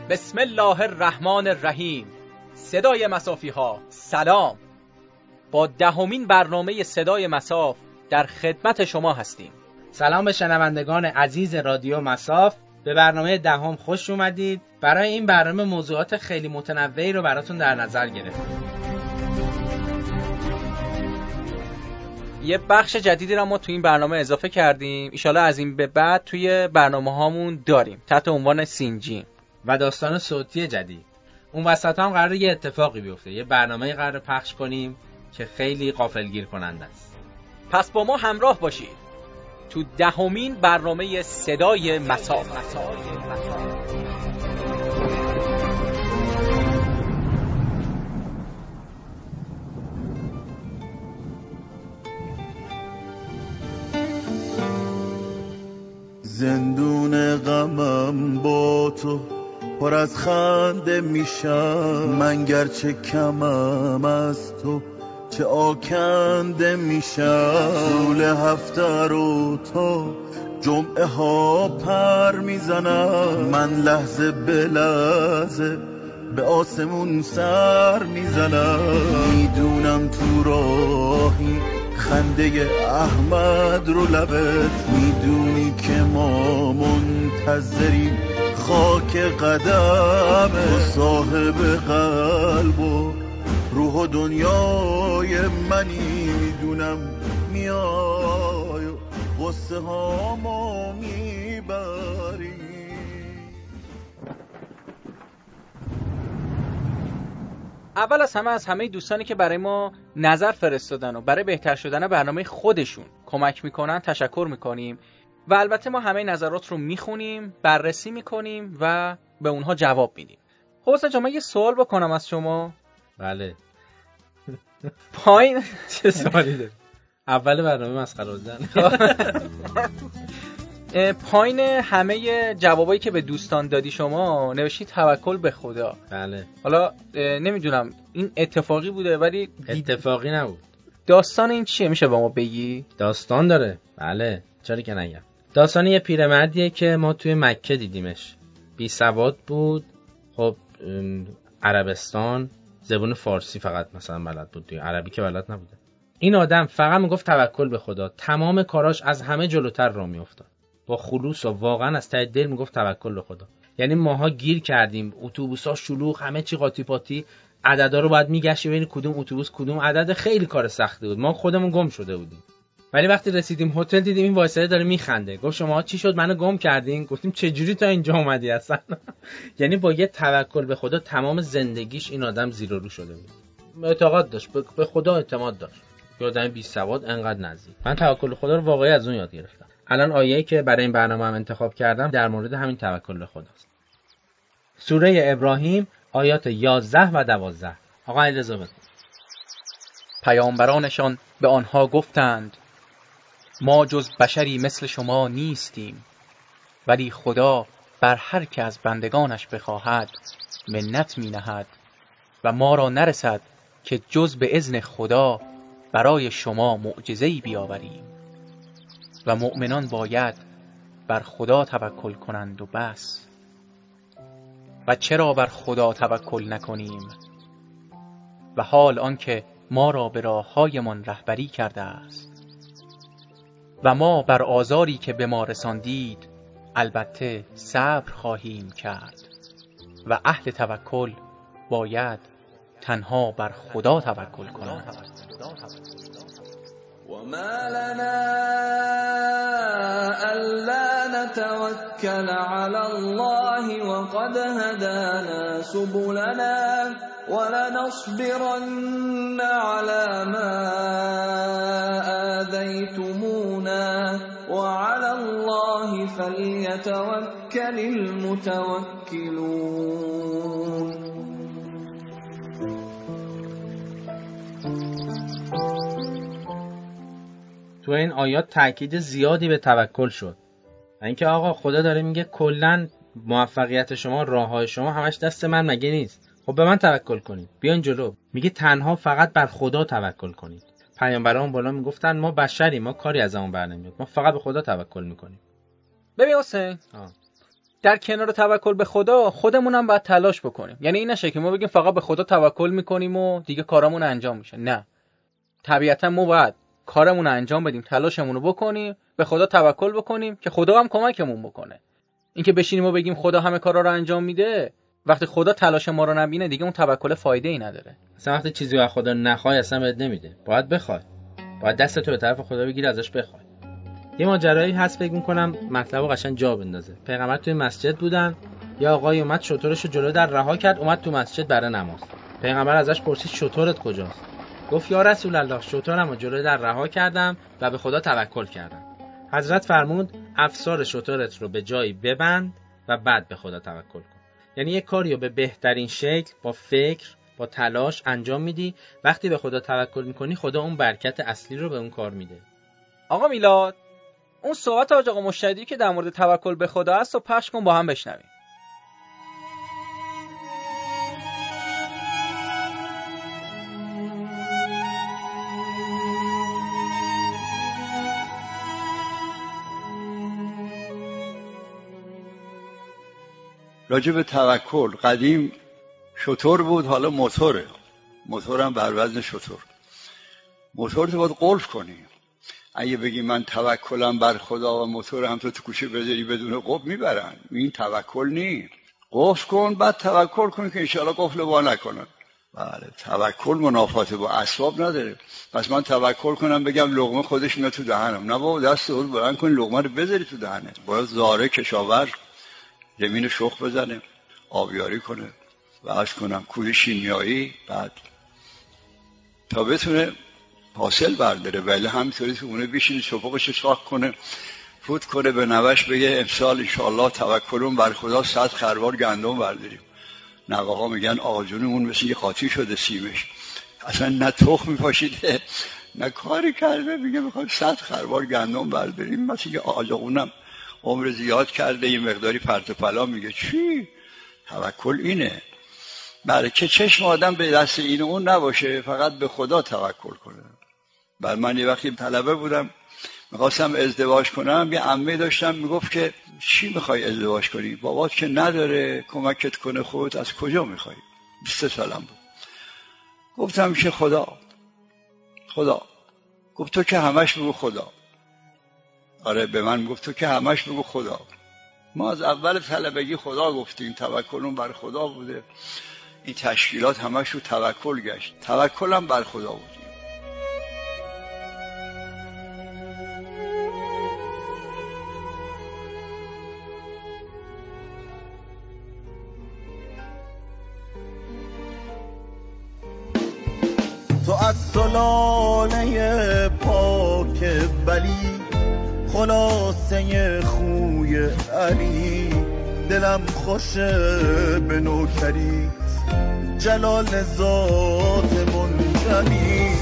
بسم الله الرحمن الرحیم. صدای مصافی ها سلام. با 10مین برنامه صدای مصاف در خدمت شما هستیم. سلام به شنوندگان عزیز رادیو مصاف. به برنامه 10 خوش اومدید. برای این برنامه موضوعات خیلی متنوعی رو براتون در نظر گرفتیم. یه بخش جدیدی رو ما تو این برنامه اضافه کردیم. ایشالا از این به بعد توی برنامه هامون داریم تحت عنوان سینجیم و داستان صوتی جدید. اون وسط هم قراره یه اتفاقی بیفته. یه برنامه قراره پخش کنیم که خیلی غافلگیر کننده است. پس با ما همراه باشید تو 10مین برنامه صدای مصاف. زندون غمم با تو پر از خنده میشم، من گرچه کمم از تو چه آکنده میشم. طول هفته رو تا جمعه ها پر میزنم، من لحظه به لحظه به آسمون سر میزنم. میدونم تو راهی خنده احمد رو لبت، میدونی که ما منتظریم خاک قدمه. صاحب قلب و روح و دنیای منی، میدونم میای و غصه ها ما میبری. اول از همه دوستانی که برای ما نظر فرستادن و برای بهتر شدن برنامه خودشون کمک میکنن تشکر میکنیم و البته ما همه نظرات رو میخونیم، بررسی میکنیم و به اونها جواب میدیم. حسین جان، من یه سوال بکنم از شما. بله. پایین چه سوالی داری؟ اول برنامه مسخره بودن. پایین همه جوابایی که به دوستان دادی شما نوشتی توکل به خدا. بله. حالا نمیدونم این اتفاقی بوده ولی اتفاقی نبود. داستان این چیه، میشه با ما بگی؟ داستان داره. بله، چرا که نگم. داستان یه پیرمردیه که ما توی مکه دیدیمش. بی سواد بود. خب عربستان زبان فارسی فقط مثلا بلد بود، دیگه عربی که بلد نبوده. این آدم فقط میگفت توکل به خدا. تمام کاراش از همه جلوتر راه میافتاد. با خلوص و واقعا از ته دل میگفت توکل به خدا. یعنی ماها گیر کردیم، اتوبوسا شلوغ، همه چی قاطی پاتی، عددا رو باید میگشتی ببین کدوم اتوبوس کدوم عدد. خیلی کار سختی بود. ما خودمون گم شده بودیم. ولی وقتی رسیدیم هتل دیدیم این وایساده داره میخنده. گفت شما چی شد منو گم کردین؟ گفتیم چه جوری تا اینجا اومدی اصلا؟ یعنی با یه توکل به خدا تمام زندگیش این آدم زیر و رو شده بود. اعتقاد داشت، به خدا اعتماد داشت. یه آدم بی سواد انقدر نزدیک. من توکل خدا رو واقعا از اون یاد گرفتم. الان آیه‌ای که برای این برنامه هم انتخاب کردم در مورد همین توکل به خداست. سوره ابراهیم آیات 11 و 12. آقا علیرضا بگو. پیامبرانشان به آنها گفتند ما جز بشری مثل شما نیستیم، ولی خدا بر هر که از بندگانش بخواهد منت می نهد و ما را نرسد که جز به اذن خدا برای شما معجزه‌ای بیاوریم و مؤمنان باید بر خدا توکل کنند و بس. و چرا بر خدا توکل نکنیم و حال آنکه ما را به راه‌هایمان رهبری کرده است و ما بر آزاری که به ما رساندید البته صبر خواهیم کرد و اهل توکل باید تنها بر خدا توکل کنند. وما لنا ألا نتوكل على الله وقد هدانا سبلنا ولنصبرن على ما آذيتمونا وعلى الله فليتوكل المتوكلون. تو این آیات تاکید زیادی به توکل شد. اینکه آقا خدا داره میگه کلاً موفقیت شما، راههای شما همش دست من مگه نیست؟ خب به من توکل کنید، بیاین جلو. میگه تنها فقط بر خدا توکل کنید. پیامبران بالا میگفتن ما بشریم، ما کاری از اون بر نمیاد، ما فقط به خدا توکل میکنیم. ببین حسین، در کنار توکل به خدا خودمون هم باید تلاش بکنیم. یعنی این نشه که ما بگیم فقط به خدا توکل میکنیم و دیگه کارامون انجام میشه. نه، طبیعتا ما باید کارمون رو انجام بدیم، تلاشمون رو بکنیم، به خدا توکل بکنیم که خدا هم کمکمون بکنه. اینکه بشینیم و بگیم خدا همه کارا رو انجام میده، وقتی خدا تلاش ما رو نبینه دیگه اون توکل فایده ای نداره. اصلا وقتی چیزی رو از خدا نخوای اصلا بهت نمیده. باید بخوای. باید دستتو به طرف خدا بگیری، ازش بخوای. یه ماجرایی هست فکر می‌کنم مطلبو قشنگ جا بندازه. پیغمبر توی مسجد بودن، یا آقای اومد شترشو جلو در رها کرد، اومد تو مسجد برای نماز. پیغمبر ازش پرسید شترت کجاست؟ گفت یا رسول الله شترمو جلو در رها کردم و به خدا توکل کردم. حضرت فرمود افسار شترت رو به جایی ببند و بعد به خدا توکل کن. یعنی یک کاریو به بهترین شکل با فکر با تلاش انجام میدی، وقتی به خدا توکل میکنی خدا اون برکت اصلی رو به اون کار میده. آقا میلاد، اون صحبت حاج آقا مشتدی که در مورد توکل به خدا است و پخش کن با هم بشنویم. راجع به توکل، قدیم شتر بود، حالا موتوره. موتور هم بر وزن شتر. موتور تو باید قلف کنی. اگه بگی من توکلم بر خدا و موتور هم تو کوچه بذاری بدون قفل میبرن، این توکل نی. قفل کن بعد توکل کن که انشاءالله قفل وا نکنن. بله، توکل منافات با اسباب نداره. پس من توکل کنم بگم لقمه خودش میاد تو دهنم، نه بابا، دست خود بلند کن لقمه رو بذاری تو دهنت. باید زاره کشاور زمین شخ بزنه، آبیاری کنه و عرض کنم کوه شیمیایی، بعد تا بتونه حاصل برداره. ولی همینطوری تو اونه بشینه چپقش شاخ کنه، فوت کنه به نوش بگه امسال انشاءالله توکلون بر خدا 100 خروار گندم برداریم. نواها میگن آقا جونمون مثل یه قاطی شده سیمش، اصلا نه تخم میپاشیده نه کاری کرده، میگه میخوام 100 خروار گندم برداریم. مثل که آقاونم عمر زیاد کرده یه مقداری پرت و پلا میگه چی؟ توکل اینه. برای که چشم آدم به دست این و اون نباشه، فقط به خدا توکل کنه. بر من یه وقتی طلبه بودم میخواستم ازدواج کنم، یه عمه داشتم میگفت که چی میخوای ازدواج کنی؟ بابات که نداره کمکت کنه، خودت از کجا میخوای؟ 23 سالم بود. گفتم که خدا. گفت تو که همش بگو خدا. آره، به من گفت تو که همش بگو خدا. ما از اول طلبگی خدا گفتیم، توکلون بر خدا بوده. این تشکیلات همش رو توکل گشت. توکلم بر خدا بود. تو از سلاله پاک ولی، خلاصه خوی علی، دلم خوشه به نوکریت، جلال ذات منجلی.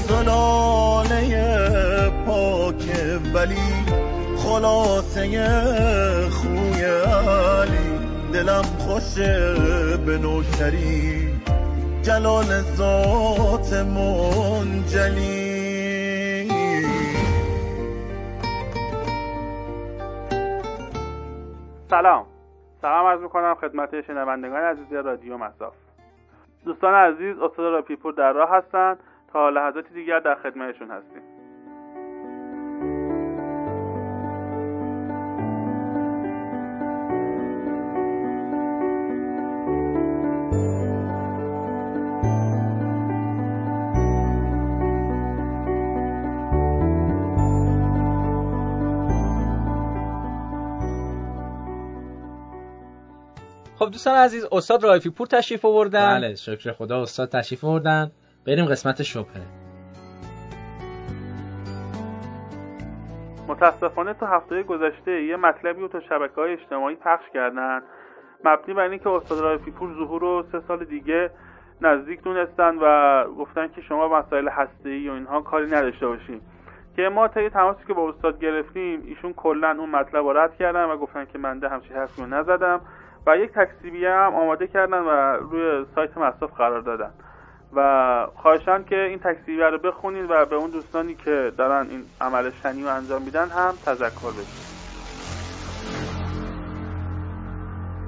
سلاله پاک ولی، خلاصه خوی علی، دلم خوشه به نوکری، جلال ذات منجلی. سلام عرض میکنم خدمت شنوندگان عزیز رادیو مصاف. دوستان عزیز، استاد رافی پور در راه هستند، تا لحظاتی دیگر در خدمتشون هستیم. خب دوستان عزیز، استاد رافی پور تشریف آوردن. بله، شکر خدا استاد تشریف آوردن. بریم قسمت شبهه. متاسفانه تا هفته گذشته یه مطلبی رو تو شبکه‌های اجتماعی پخش کردن، مبنی بر اینکه استاد رافی پور ظهور رو 3 سال دیگه نزدیک دونستن و گفتن که شما مسائل هسته‌ای و اینها کاری نداشته باشین. که ما طی تماسی که با استاد گرفتیم، ایشون کلا اون مطلب رو رد کردن و گفتن که من همچین حرفی رو نزدم و یک تکذیبیه هم آماده کردن و روی سایت مصاف قرار دادن و خواهشان که این تکذیبیه رو بخونید و به اون دوستانی که دارن این عمل شنیع رو انجام میدن هم تذکر بدید.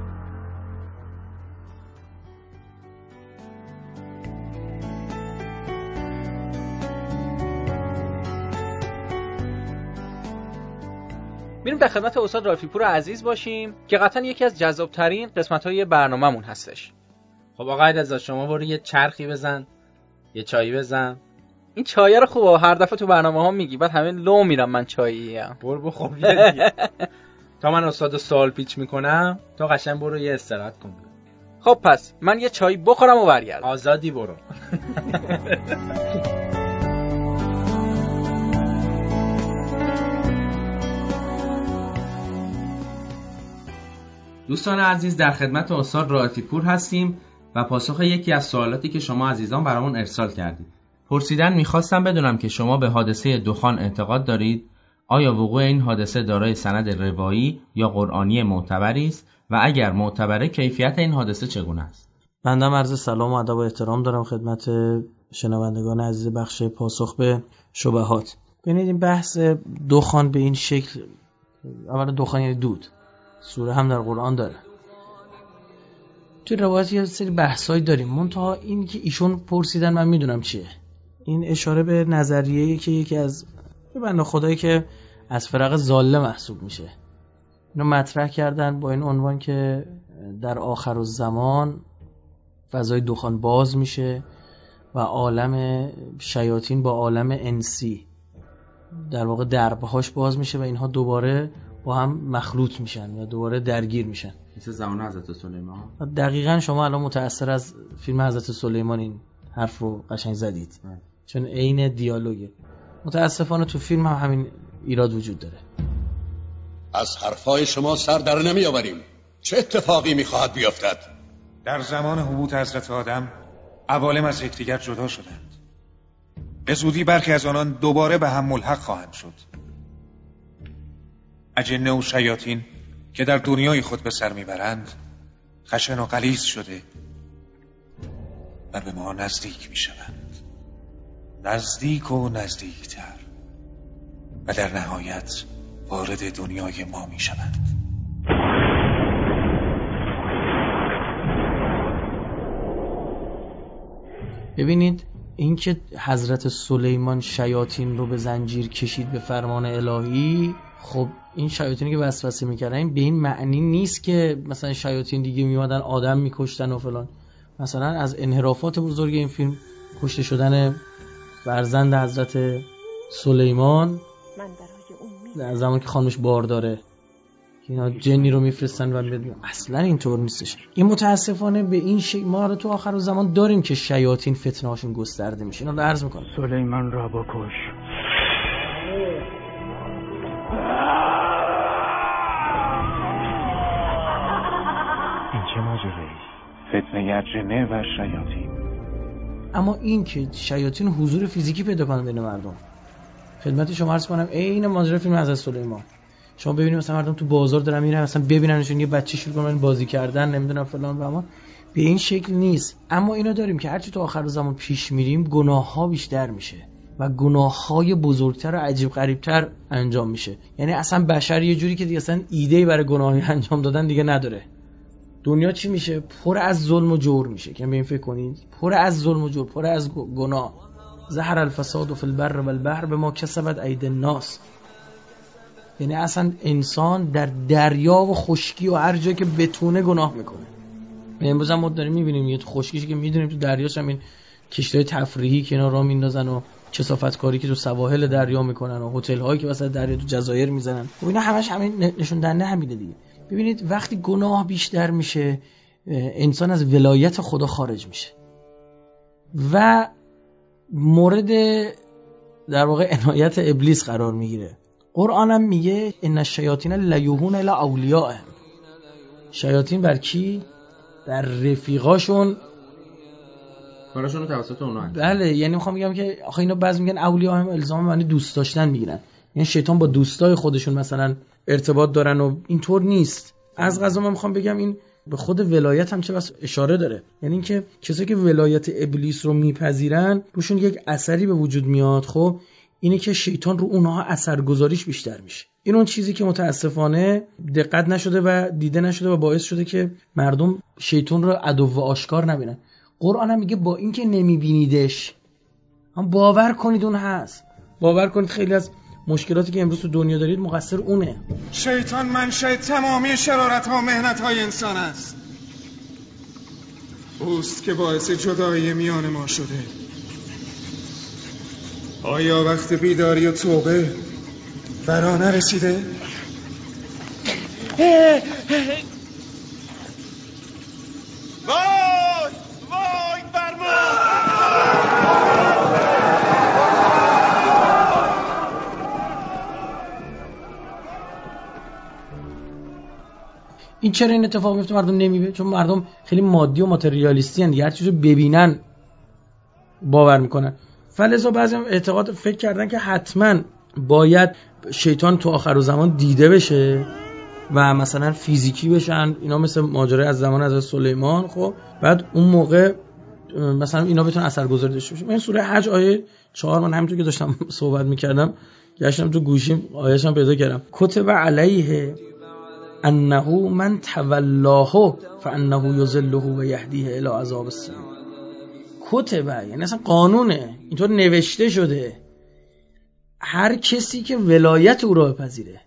میریم در خدمت استاد رافی پور عزیز باشیم که قطعا یکی از جذاب‌ترین قسمت‌های برنامه‌مون هستش. خب آقا علیرضا شما برو یه چرخی بزن، یه چایی بزن. این چایه رو خوبه هر دفعه تو برنامه‌ها میگی، بعد همه لو میرم من چایی‌ام. برو بخور دیگه. تا من استاد سوال پیچ میکنم تا قشنگ برو یه استراحت کن. خب پس من یه چای بخورم و برگردم. آزادی برو. دوستان عزیز در خدمت استاد رائفی پور هستیم و پاسخ یکی از سوالاتی که شما عزیزان برامون ارسال کردید. پرسیدن میخواستم بدونم که شما به حادثه دخان اعتقاد دارید؟ آیا وقوع این حادثه دارای سند روایی یا قرآنی معتبری است و اگر معتبره کیفیت این حادثه چگونه است؟ بنده عرض سلام و ادب و احترام دارم خدمت شنوندگان عزیز بخش پاسخ به شبهات. ببینید این بحث دخان به این شکل، اولا دخان یعنی دود، سوره هم در قرآن داره. توی روایت یه سری بحثایی داریم، منتها این که ایشون پرسیدن من میدونم چیه. این اشاره به نظریه‌ای که یکی از بنده خدایی که از فرق ضاله محسوب میشه اینو مطرح کردن با این عنوان که در آخر الزمان فضای دخان باز میشه و عالم شیاطین با عالم انسی در واقع دربهاش باز میشه و اینها دوباره با هم مخلوط میشن و دوباره درگیر میشن. مثل زمان حضرت سلیمان. دقیقاً شما الان متأثر از فیلم حضرت سلیمان این حرف رو قشنگ زدید، چون عین دیالوگه. متاسفانه تو فیلم هم همین ایراد وجود داره. از حرفای شما سر در نمی آوریم. چه اتفاقی میخواهد بیفتد؟ در زمان هبوط حضرت آدم عوالم از یکدیگر جدا شدند. به زودی برخی از آنان دوباره به هم ملحق خواهند شد. اجنه و شیاطین که در دنیای خود به سر میبرند خشن و غلیظ شده و به ما نزدیک میشوند، نزدیک و نزدیکتر، و در نهایت وارد دنیای ما میشوند. ببینید این که حضرت سلیمان شیاطین رو به زنجیر کشید به فرمان الهی، خب این شیاطینی که وسوسه میکردن این به این معنی نیست که مثلا شیاطین دیگه میومدن آدم میکشتن و فلان. مثلا از انحرافات بزرگ این فیلم کشته شدن فرزند حضرت سلیمان در زمانی که خانمش بار داره، اینا جنی رو میفرستن و اصلا اینطور نیستش. این متاسفانه به این شکل ما رو تو آخر زمان داریم که شیاطین فتنه هاشون گسترده میشه. اینا رو عرض میکنم. سلیمان را بکش. این چه ماجرایی؟ فتنه جنه و شیاطین. اما این که شیاطین حضور فیزیکی پیدا کنن بین مردم، خدمت شما عرض کنم عین ماجرای فیلم حضرت سلیمان. شما ببینید مثلا مردم تو بازار دارن میرن مثلا ببیننشون یه بچه شروع کنن بازی کردن نمیدونم فلان و اما به این شکل نیست. اما اینو داریم که هرچی تو آخر زمان پیش میریم گناه‌ها بیشتر میشه و گناه‌های بزرگتر و عجیب غریبتر انجام میشه. یعنی اصلا بشر یه جوری که دیگه اصلا ایده‌ای برای گناهی انجام دادن دیگه نداره. دنیا چی میشه؟ پر از ظلم و جور میشه. که به این فکر کنید، پر از ظلم و جور، پر از گناه. ظهر الفساد فی البر والبحر بما کسبت ایدی الناس. یعنی اصلا انسان در دریا و خشکی و هر جایی که بتونه گناه میکنه. امروز هم ما داریم میبینیم یه خشکیشی که میدونیم تو دریاش هم این کشتی‌های تفریحی که اینا راه میندازن و کثافتکاری که تو سواحل دریا میکنن و هتل‌هایی که وسط دریا تو جزایر میزنن. و اینا همش همین نشون دهنده همینه دیگه. ببینید وقتی گناه بیشتر میشه انسان از ولایت خدا خارج میشه و مورد در واقع عنایت ابلیس قرار میگیره. قرآن هم میگه ان الشیاطین لیوحون الی اولیائهم. شیاطین بر کی؟ در رفیقاشون کاراشون توسط اونها. بله، یعنی میخوام بگم که آخه اینا بعضی میگن اولیاءهم الزام معنی دوست داشتن میگیرن، یعنی شیطان با دوستای خودشون مثلا ارتباط دارن و اینطور نیست. از قضا من میخوام بگم این به خود ولایت هم چه بس اشاره داره، یعنی اینکه کسایی که ولایت ابلیس رو میپذیرن روشون یک اثری به وجود میاد. خب اینه که شیطان رو اونها اثرگذاریش بیشتر میشه. این اون چیزی که متاسفانه دقت نشده و دیده نشده و باعث شده که مردم شیطان رو عدو و آشکار نبینن. قرآن هم میگه با اینکه نمیبینیدش هم باور کنید اون هست. باور کنید خیلی از مشکلاتی که امروز تو دنیا دارید مقصر اونه. شیطان منشأ تمامی شرارت‌ها و محنت‌های انسان است. اوست که باعث جدایی میان ما شده. آیا وقت بیداری و توبه فرا نرسیده؟ وای فرمان! این چرا این اتفاق میفته؟ مردم نمیبینن، چون مردم خیلی مادی و ماتریالیستی ان، هر چیزو ببینن باور میکنن. فلذا بعضی هم اعتقاد فکر کردن که حتما باید شیطان تو آخرالزمان دیده بشه و مثلا فیزیکی بشن اینا، مثل ماجرای از زمان حضرت سلیمان. خب بعد اون موقع مثلا اینا بتونن اثرگذاری داشته باشن. من سوره حج آیه 4 من همونطور که داشتم صحبت میکردم گشتم تو گوشیم آیه‌اش هم پیدا کردم. کتب علیه انه من تولاه فانه یضله و یهدیه الی عذاب السعیر. کتبه یعنی اصلا قانونه، اینطور نوشته شده، هر کسی که ولایت او را بپذیره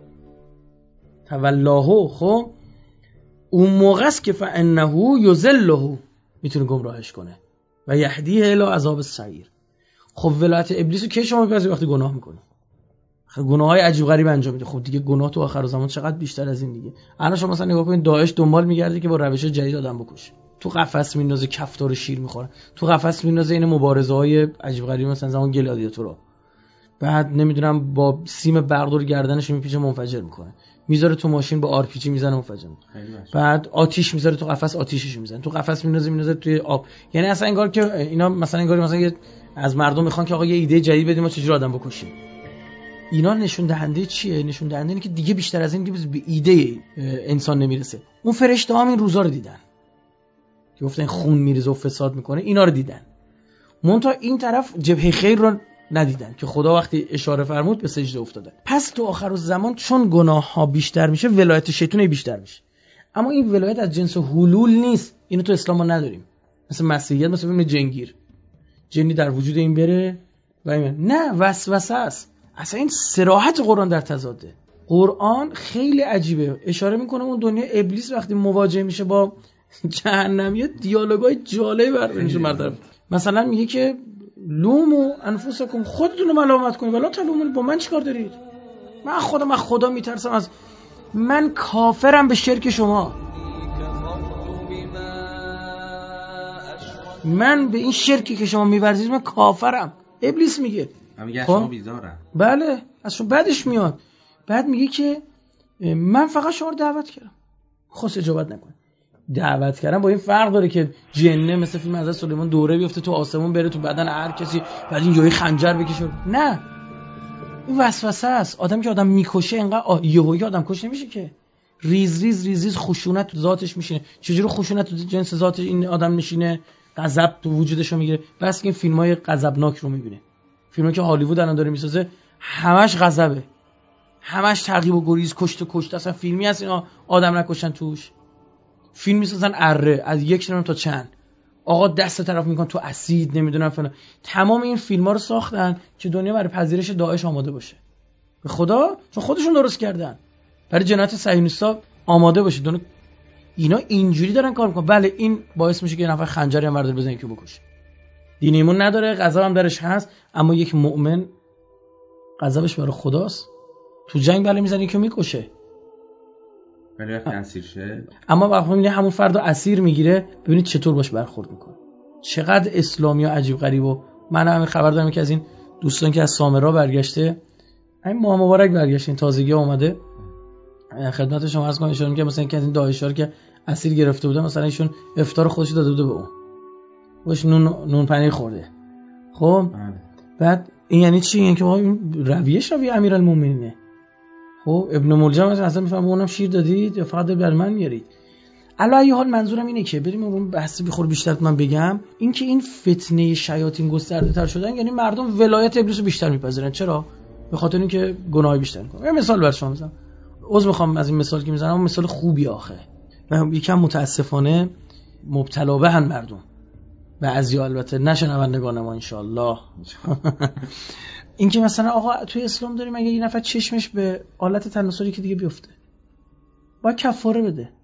تولاه، خب اون موقع است که فانه یضله میتونه گمراهش کنه و یهدیه الی عذاب السعیر. خب ولایت ابلیس رو کی شما میپذیرید؟ وقتی گناه میکنه، گناههای عجیب غریب انجام میده. خب دیگه گناه تو آخر زمان چقدر بیشتر از این دیگه. الان شما مثلا نگاه کنید داعش دنبال میگرده که با روش جدید آدم بکشه، تو قفس میندازه، کفتار شیر میخوره، تو قفس میندازه این مبارزه‌های عجیب غریب مثلا زمان گلادیاتورا، بعد نمیدونم با سیم برق گردنش میپیچه منفجر میکنه، میذاره تو ماشین با آر پی جی میزنه منفجر میکنه، بعد آتیش میذاره تو قفس آتیشش میزنه، تو قفس میندازه توی آب. یعنی اصلا انگار که اینا مثلا انگار مثلا از مردم میخوان که آقا یه ایده جدید بدیم ما چجوری آدم بکشیم. اینا نشون دهنده چیه؟ نشون دهنده اینه که دیگه بیشتر از این به ایده انسان نمیرسه. اون فرشته ها این روزا رو دیدن که گفتن خون میریزه و فساد میکنه، اینا رو دیدن. منتها این طرف جبهه خیر رو ندیدن که خدا وقتی اشاره فرمود به سجده افتادن. پس تو آخرالزمان چون گناه ها بیشتر میشه ولایت شیطان بیشتر میشه. اما این ولایت از جنس حلول نیست، اینو تو اسلام ما نداریم. مثل مسیحیت، مثل فیلم جنگیر، جنی در وجود این بره و این نه، وسوسه است. اصلا این صراحت قرآن در تضاده. قرآن خیلی عجیبه، اشاره میکنه اون دنیا ابلیس وقتی مواجه میشه با جهنمیه دیالوگای جالب برمیشه مردم. مثلا میگه که لومو انفسکم، خودتون رو ملامت کنید ولی تلومون، با من چیکار دارید؟ من خدا میترسم، از من کافرم به شرک شما، من به این شرکی که شما میورزید من کافرم. ابلیس میگه میگه شما بیزارم. بله، از شما بعدش میاد. بعد میگه که من فقط شما رو دعوت کردم، خواست اجابت نکنه. دعوت کردم با این فرق داره که جنه مثل فیلم حضرت سلیمان دوره بیفته تو آسمون بره تو بدن هر کسی، بعد این جوی خنجر بکشه. نه، این وسوسه است. آدم که آدم میکشه اینقدر یهویی آدم کش نمیشه که، ریز خشونت تو ذاتش میشینه. چجوری خشونت تو جنس ذات این آدم نشینه؟ غضب تو وجودشو میگیره. بس که این فیلمای غضبناک رو میبینه، فیلمی که هالیوود الان داره میسازه همش غضبه، همش تعقیب و گریز، کشت. اصلا فیلمی هست اینا آدم نکشن توش. فیلم میسازن اره از یک تا چند، آقا دست طرف میکنن تو اسید نمیدونم فلان. تمام این فیلم‌ها رو ساختن که دنیا برای پذیرش داعش آماده باشه. به خدا، چون خودشون درست کردن برای جنایت صهیونیستا آماده باشه. اینا اینجوری دارن کار میکنن. بله، این باعث میشه که یه نفر خنجری هم برداره بزنه که بکشه. دین ایمون نداره، غضب هم درش هست، اما یک مؤمن غضبش برای خداست. تو جنگ بله میزنه که میکشه، ولی وقتی اسیر شه، اما وقتی میبینی همون فرد رو اسیر میگیره، ببینید چطور باش برخورد میکنه. چقدر اسلامی و عجیب غریب. و من همین خبر دارم که از این دوستان که از سامرا برگشته، همین ماه مبارک برگشتین، تازگی اومده، خدمت شما عرض کنم ایشون که مثلا اینکه از این داعش‌ها که اسیر گرفته بودن، مثلا ایشون افطار خودش داده بوده به اون، باش نون پنیر خورده. خب بعد این یعنی چی؟ یعنی که این رویه امیرالمومنینه. خب ابن ملجم اصلا میفهمه اونم شیر دادید یا فقط بر من میارید. علی حال منظورم اینه که بریم اون بحث بخور بیشتر من بگم، این که این فتنه شیاطین گسترده تر شدن، یعنی مردم ولایت ابلیس رو بیشتر میپذیرن. چرا؟ به خاطر اینکه گناه بیشتر میکنن. یه مثال برای شما میزنم، عذر میخوام از این مثال که میزنم، مثال خوبی آخه و یکم متاسفانه مبتلا بهن مردم. بعضیا البته، نه شنوندگان ما انشالله. این که مثلا آقا توی اسلام داریم اگه یه نفر چشمش به آلت تناسلی که دیگه بیفته باید کفاره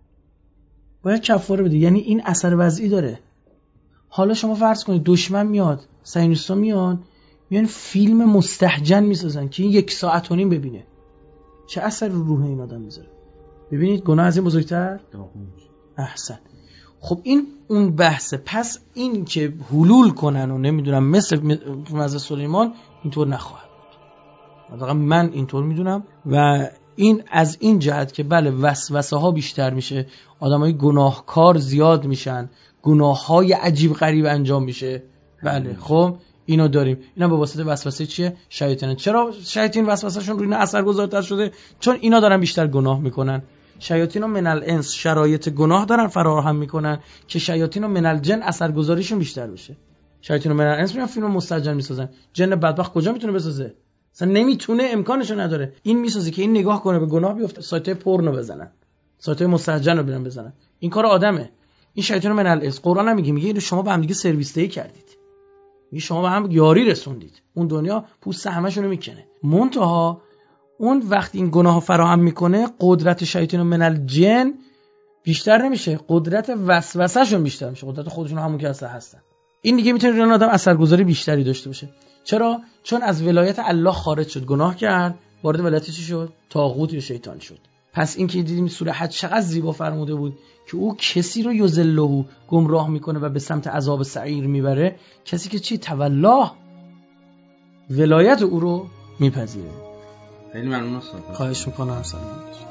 بده. یعنی این اثر وضعی داره. حالا شما فرض کنید دشمن میاد، صهیونیست‌ها میان فیلم مستهجن میسازن که این 1.5 ساعت ببینه، چه اثر رو روح این آدم میذاره؟ ببینید گناه از این بزرگتر؟ احسن. خب این اون بحثه. پس این که حلول کنن و نمیدونم مثل مزه سلیمان اینطور نخواهد بود. واقعا من اینطور میدونم و این از این جهت که بله وسوسه ها بیشتر میشه، آدمای گناهکار زیاد میشن، گناههای عجیب غریب انجام میشه. بله خب اینو داریم. اینا به واسطه وسوسه چیه؟ شیاطین. چرا شیاطین وسوسهشون روی اینا اثرگذارتر شده؟ چون اینا دارن بیشتر گناه میکنن. شیاطین و من الانس شرایط گناه دارن فراهم میکنن که شیاطین و من الجن اثرگذاریشون بیشتر بشه. شیاطین و من الانس میان فیلم مستهجن میسازن. جن بدبخت کجا میتونه بسازه؟ اصلا نمیتونه، امکانشو نداره. این میسازه که این نگاه کنه به گناه بیفته، سایت‌های پورنو بزنن، سایت‌های مستهجن رو بزنن. این کار آدمه. این شیاطین و من الانس قرآن هم میگه شما به هم دیگه سرویس دهی کردید. شما به هم یاری رسوندید. اون دنیا پوست همشونو میکنه. منتها اون وقتی این گناه فراهم میکنه قدرت شیاطین و من الجن بیشتر نمیشه، قدرت وسوسهشون بیشتر میشه، قدرت خودشون همون که اصلا هستن. این دیگه میتونه روی آدم اثرگذاری بیشتری داشته باشه. چرا؟ چون از ولایت الله خارج شد، گناه کرد، وارد ولایت چی شد؟ طاغوت یا شیطان شد. پس این که دیدیم سوره حج چقدر زیبا فرموده بود که او کسی رو یذلهو گمراه میکنه و به سمت عذاب سعیر میبره، کسی که چی؟ تولاه، ولایت او رو میپذیره. خیلی ممنون استاد. خواهش میکنم. سلام.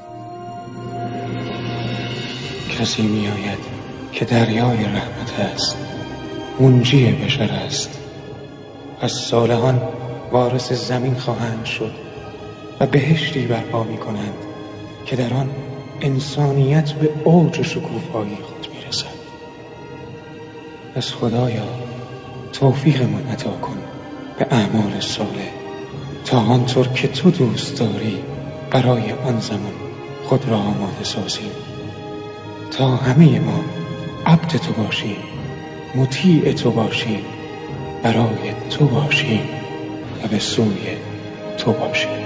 کسی میآید که دریای رحمت است، منجی بشر است. از صالحان وارث زمین خواهند شد و بهشتی برپا میکنند که در آن انسانیت به اوج شکوفایی خود میرسد. از خدایا توفیقمان عطا کن به اعمال صالح تا آنطور که تو دوست داری برای آن زمان خود را آماده سازیم، تا همه ما عبد تو باشیم، مطیع تو باشیم، برای تو باشیم و به سوی تو باشیم.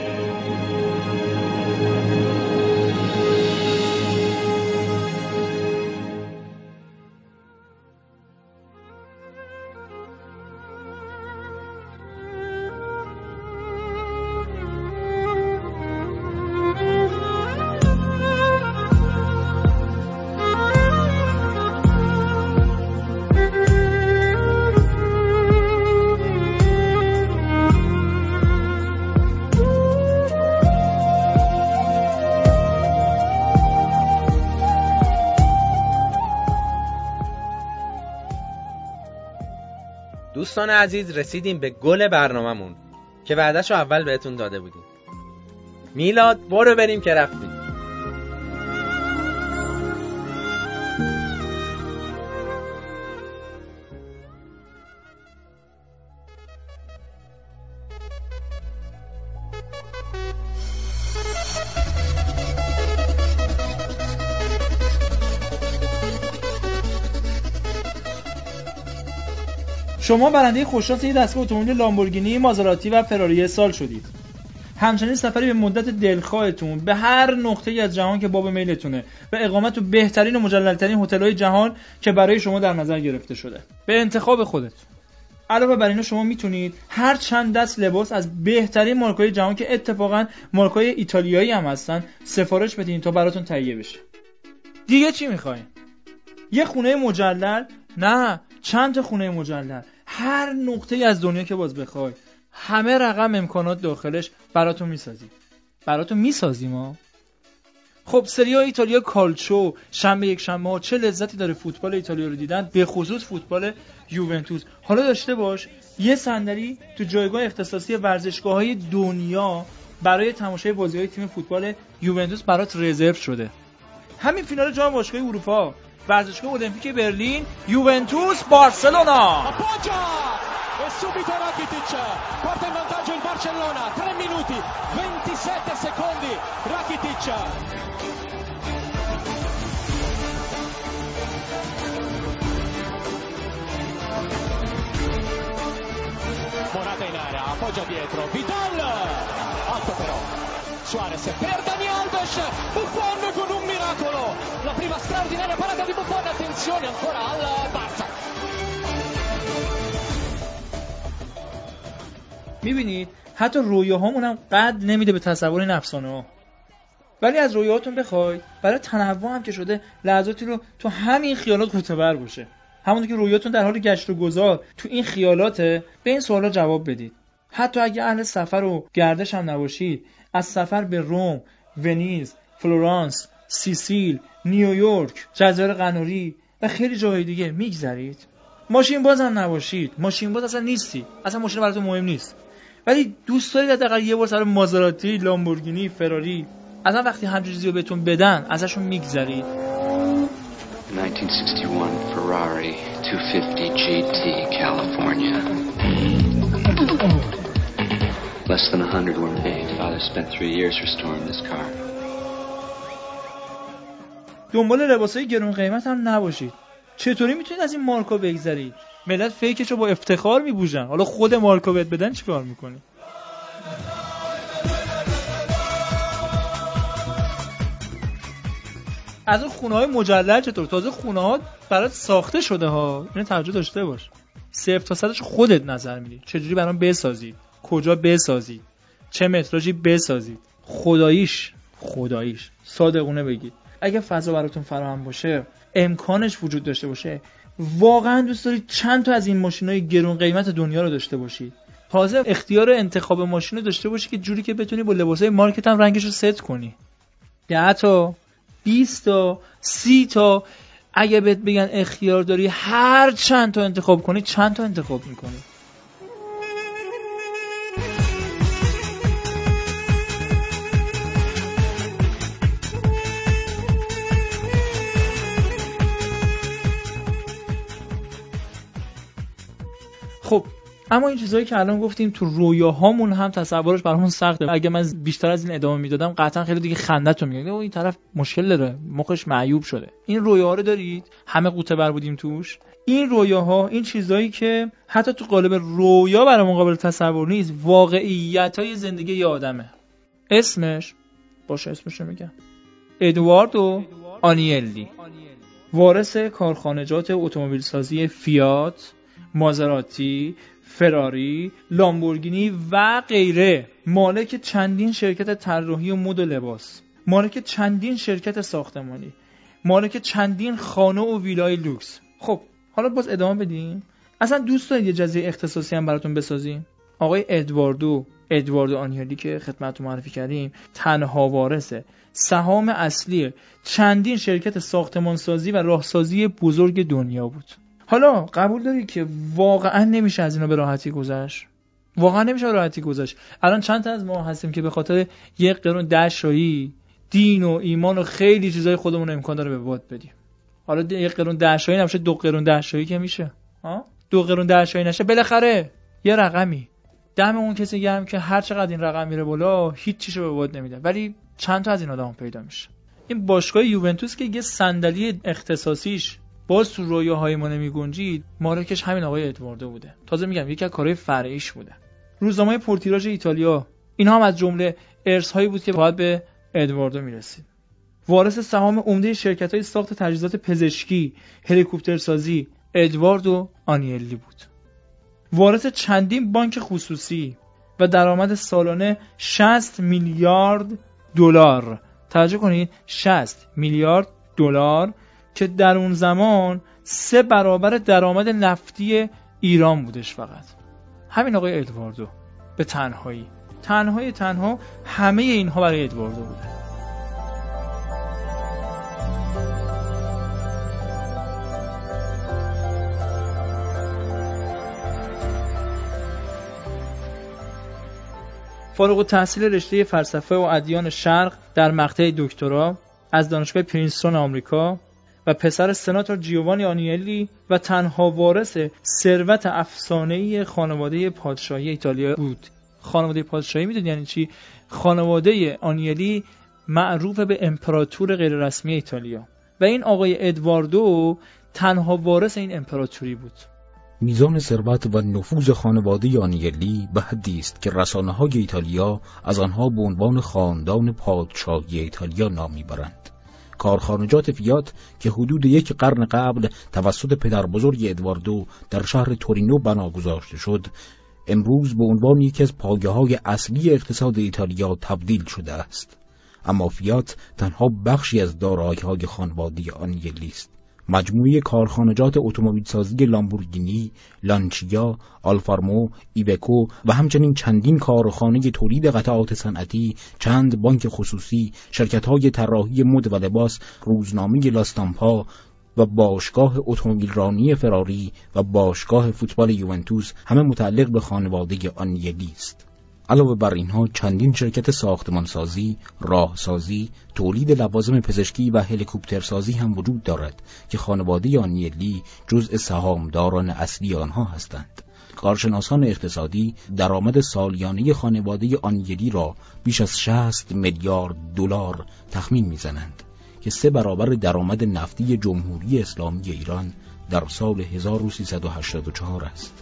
دوستان عزیز رسیدیم به گل برنامه‌مون که وعده‌شو اول بهتون داده بودیم. میلاد برو بریم که رفتیم. شما برنده خوششانس یه دستگاه اتومبیل لامبورگینی، مازراتی و فراری سال شدید. همچنین سفری به مدت دلخواهتون به هر نقطه‌ای از جهان که باب میلتونه و اقامت تو بهترین و مجلل‌ترین هتل‌های جهان که برای شما در نظر گرفته شده. به انتخاب خودت. علاوه بر اینا شما میتونید هر چند دست لباس از بهترین مارک‌های جهان که اتفاقاً مارک‌های ایتالیایی هم هستن سفارش بدین تا براتون تهیه بشه. دیگه چی می‌خواید؟ یه خونه مجلل؟ نه، چند تا خونه مجلل. هر نقطه‌ای از دنیا که باز بخوای، همه رقم امکانات داخلش براتون میسازیم ما. خب سری ایتالیا کالچو، شنبه یک شنبه ها چه لذتی داره فوتبال ایتالیا رو دیدن، به خصوص فوتبال یوونتوس. حالا داشته باش یه صندلی تو جایگاه اختصاصی ورزشگاه‌های دنیا برای تماشای بازی‌های تیم فوتبال یوونتوس برات رزرو شده. همین فینال جام باشگاه‌های اروپا، ورزشگاه المپیک برلین، یوونتوس بارسلونا. E subito Rakitic porta in vantaggio il Barcellona, 3 minuti 27 secondi Rakitic. picconata in area, appoggia dietro, Vidal, alto però, Suarez per Dani Alves, Buffon con un miracolo, la prima straordinaria parata di Buffon, attenzione ancora al Barça. میبینید حتی رویاهامون هم قد نمیده به تصور این افسانه ها. ولی از رویاهاتون بخواید برای تنوع هم که شده لحظاتی رو تو همین خیالات غوطه‌ور باشه. همونطور که رویاتون در حال گشت و گذار تو این خیالاته، به این سوالا جواب بدید. حتی اگه اهل سفر و گردش هم نباشید، از سفر به روم، ونیز، فلورانس، سیسیل، نیویورک، جزایر قناری و خیلی جای دیگه میگذرید. ماشین باز هم نباشید، ماشین باز اصلا نیستی، اصلا ماشین براتون مهم نیست، ولی دوست دارید حداقل یه بار سر مازراتی، لامبورگینی، فراری، اصلا وقتی همچین چیزی رو بهتون بدن ازشون میگذرید. 1961 Ferrari 250 GT California. Less than 100 were made. Father spent 3 years restoring this car. دنبال لباسای گرون قیمت هم نباشید. چطوری میتونید از این مارکا بگذرید؟ ملت فیکشو با افتخار میبوژن. حالا خود مارکا بهت بدن چیکار میکنی؟ از اون خونه‌های مجلل چطور؟ تازه خونه‌ها برات ساخته شده ها. اینو توجه داشته باش. 0 تا 100ش خودت نظر میدی. چجوری برام بسازید؟ کجا بسازید؟ چه متراژی بسازید؟ خداییش صادقونه بگید. اگه فضا براتون فراهم باشه، امکانش وجود داشته باشه، واقعا دوست دارید چند تا از این ماشینای گرون قیمت دنیا رو داشته باشید. تازه اختیار انتخاب ماشین رو داشته باشی که جوری که بتونی با لباسای مارکت هم رنگش رو ست کنی. 10 تا 20 تا 30 تا اگه بهت بگن اختیار داری هر چند تا انتخاب کنی، چند تا انتخاب میکنی؟ خب اما این چیزایی که الان گفتیم تو رویاهامون هم تصورش برامون سخته. اگه من بیشتر از این ادامه میدادم قطعا خیلی دیگه خنده‌تون میگه این طرف مشکل داره، مخش معیوب شده. این رویاها رو دارید، همه قوطه‌ور بودیم توش. این رویاها، این چیزایی که حتی تو قالب رویا برامون قابل تصور نیست، واقعیتای زندگی یه آدمه. اسمش میگم ادواردو آنیلی، وارث کارخانجات اتومبیل سازی فیات، مازراتی، فراری، لامبورگینی و غیره، مالک چندین شرکت طراحی و مد و لباس، مالک چندین شرکت ساختمانی، مالک چندین خانه و ویلای لوکس. خب حالا باز ادامه بدیم. اصلا دوست دارید یه جزیره اختصاصی هم براتون بسازیم؟ آقای ادواردو آنیلی که خدمتتون معرفی کردیم، تنها وارث سهام اصلی چندین شرکت ساختمانسازی و راهسازی بزرگ دنیا بود. حالا قبول داری که واقعا نمیشه از اینا به راحتی گذشت. الان چند تا از ما هستیم که به خاطر یک قرون دشایی دین و ایمان و خیلی چیزای خودمون امکان داره به باد بدیم. حالا یک قرون دشایی نمیشه، 2 قرون دشایی که میشه؟ 2 قرون دشایی نشه بالاخره یه رقمی. دم اون کسی گرم که هر چقدر این رقم میره بالا هیچ چیزو به باد نمیده، ولی چند تا از این آدم پیدا میشه. این باشگاه یوونتوس که یه صندلی اختصاصیش باز تو رویاهای ما نمیگنجید، مالکش همین آقای ادواردو بوده. تازه میگم یکی از کارهای فرعیش بوده. روزنامه پورتیراژ ایتالیا، اینها هم از جمله ارث‌هایی بود که باید به ادواردو میرسید. وارث سهام عمده شرکت‌های ساخت تجهیزات پزشکی، هلیکوپترسازی، ادواردو آنیلی بود. وارث چندین بانک خصوصی و درآمد سالانه 60 میلیارد دلار. توجه کنید، 60 میلیارد دلار که در اون زمان 3 برابر درآمد نفتی ایران بودش. فقط همین آقای ادواردو به تنها همه اینها برای ادواردو بوده. فارغ التحصیل رشته فلسفه و ادیان شرق در مقطع دکترا از دانشگاه پرینستون آمریکا و پسر سناتور جیوانی آنیلی و تنها وارث ثروت افسانه‌ای خانواده پادشاهی ایتالیا بود. خانواده پادشاهی میدونید یعنی چی؟ خانواده آنیلی معروف به امپراتور غیر رسمی ایتالیا و این آقای ادواردو تنها وارث این امپراتوری بود. میزان ثروت و نفوذ خانواده آنیلی به حدی است که رسانه‌های ایتالیا از آنها به عنوان خاندان پادشاهی ایتالیا نام میبرند. کارخانجات فیات که حدود 1 قرن قبل توسط پدر بزرگ ادواردو در شهر تورینو بنا گذاشته شد، امروز به عنوان یکی از پایه‌های اصلی اقتصاد ایتالیا تبدیل شده است. اما فیات تنها بخشی از دارایی‌های خانواده آنیلی است. مجموعه کارخانجات اتومبیلسازی لامبورگینی، لانچیا، آلفارمو، ایوکو و همچنین چندین کارخانه تولید قطعات صنعتی، چند بانک خصوصی، شرکت‌های طراحی مد و لباس، روزنامه لاستامپا و باشگاه اتومبیلرانی فراری و باشگاه فوتبال یوونتوس همه متعلق به خانواده آنیلی است. علاوه بر اینها چندین شرکت ساختمانسازی، راهسازی، تولید لوازم پزشکی و هلیکوپترسازی هم وجود دارد که خانواده آنیلی جزء سهامداران اصلی آنها هستند. کارشناسان اقتصادی درآمد سالیانه خانواده آنیلی را بیش از 60 میلیارد دلار تخمین می‌زنند که 3 برابر درآمد نفتی جمهوری اسلامی ایران در سال 1384 است.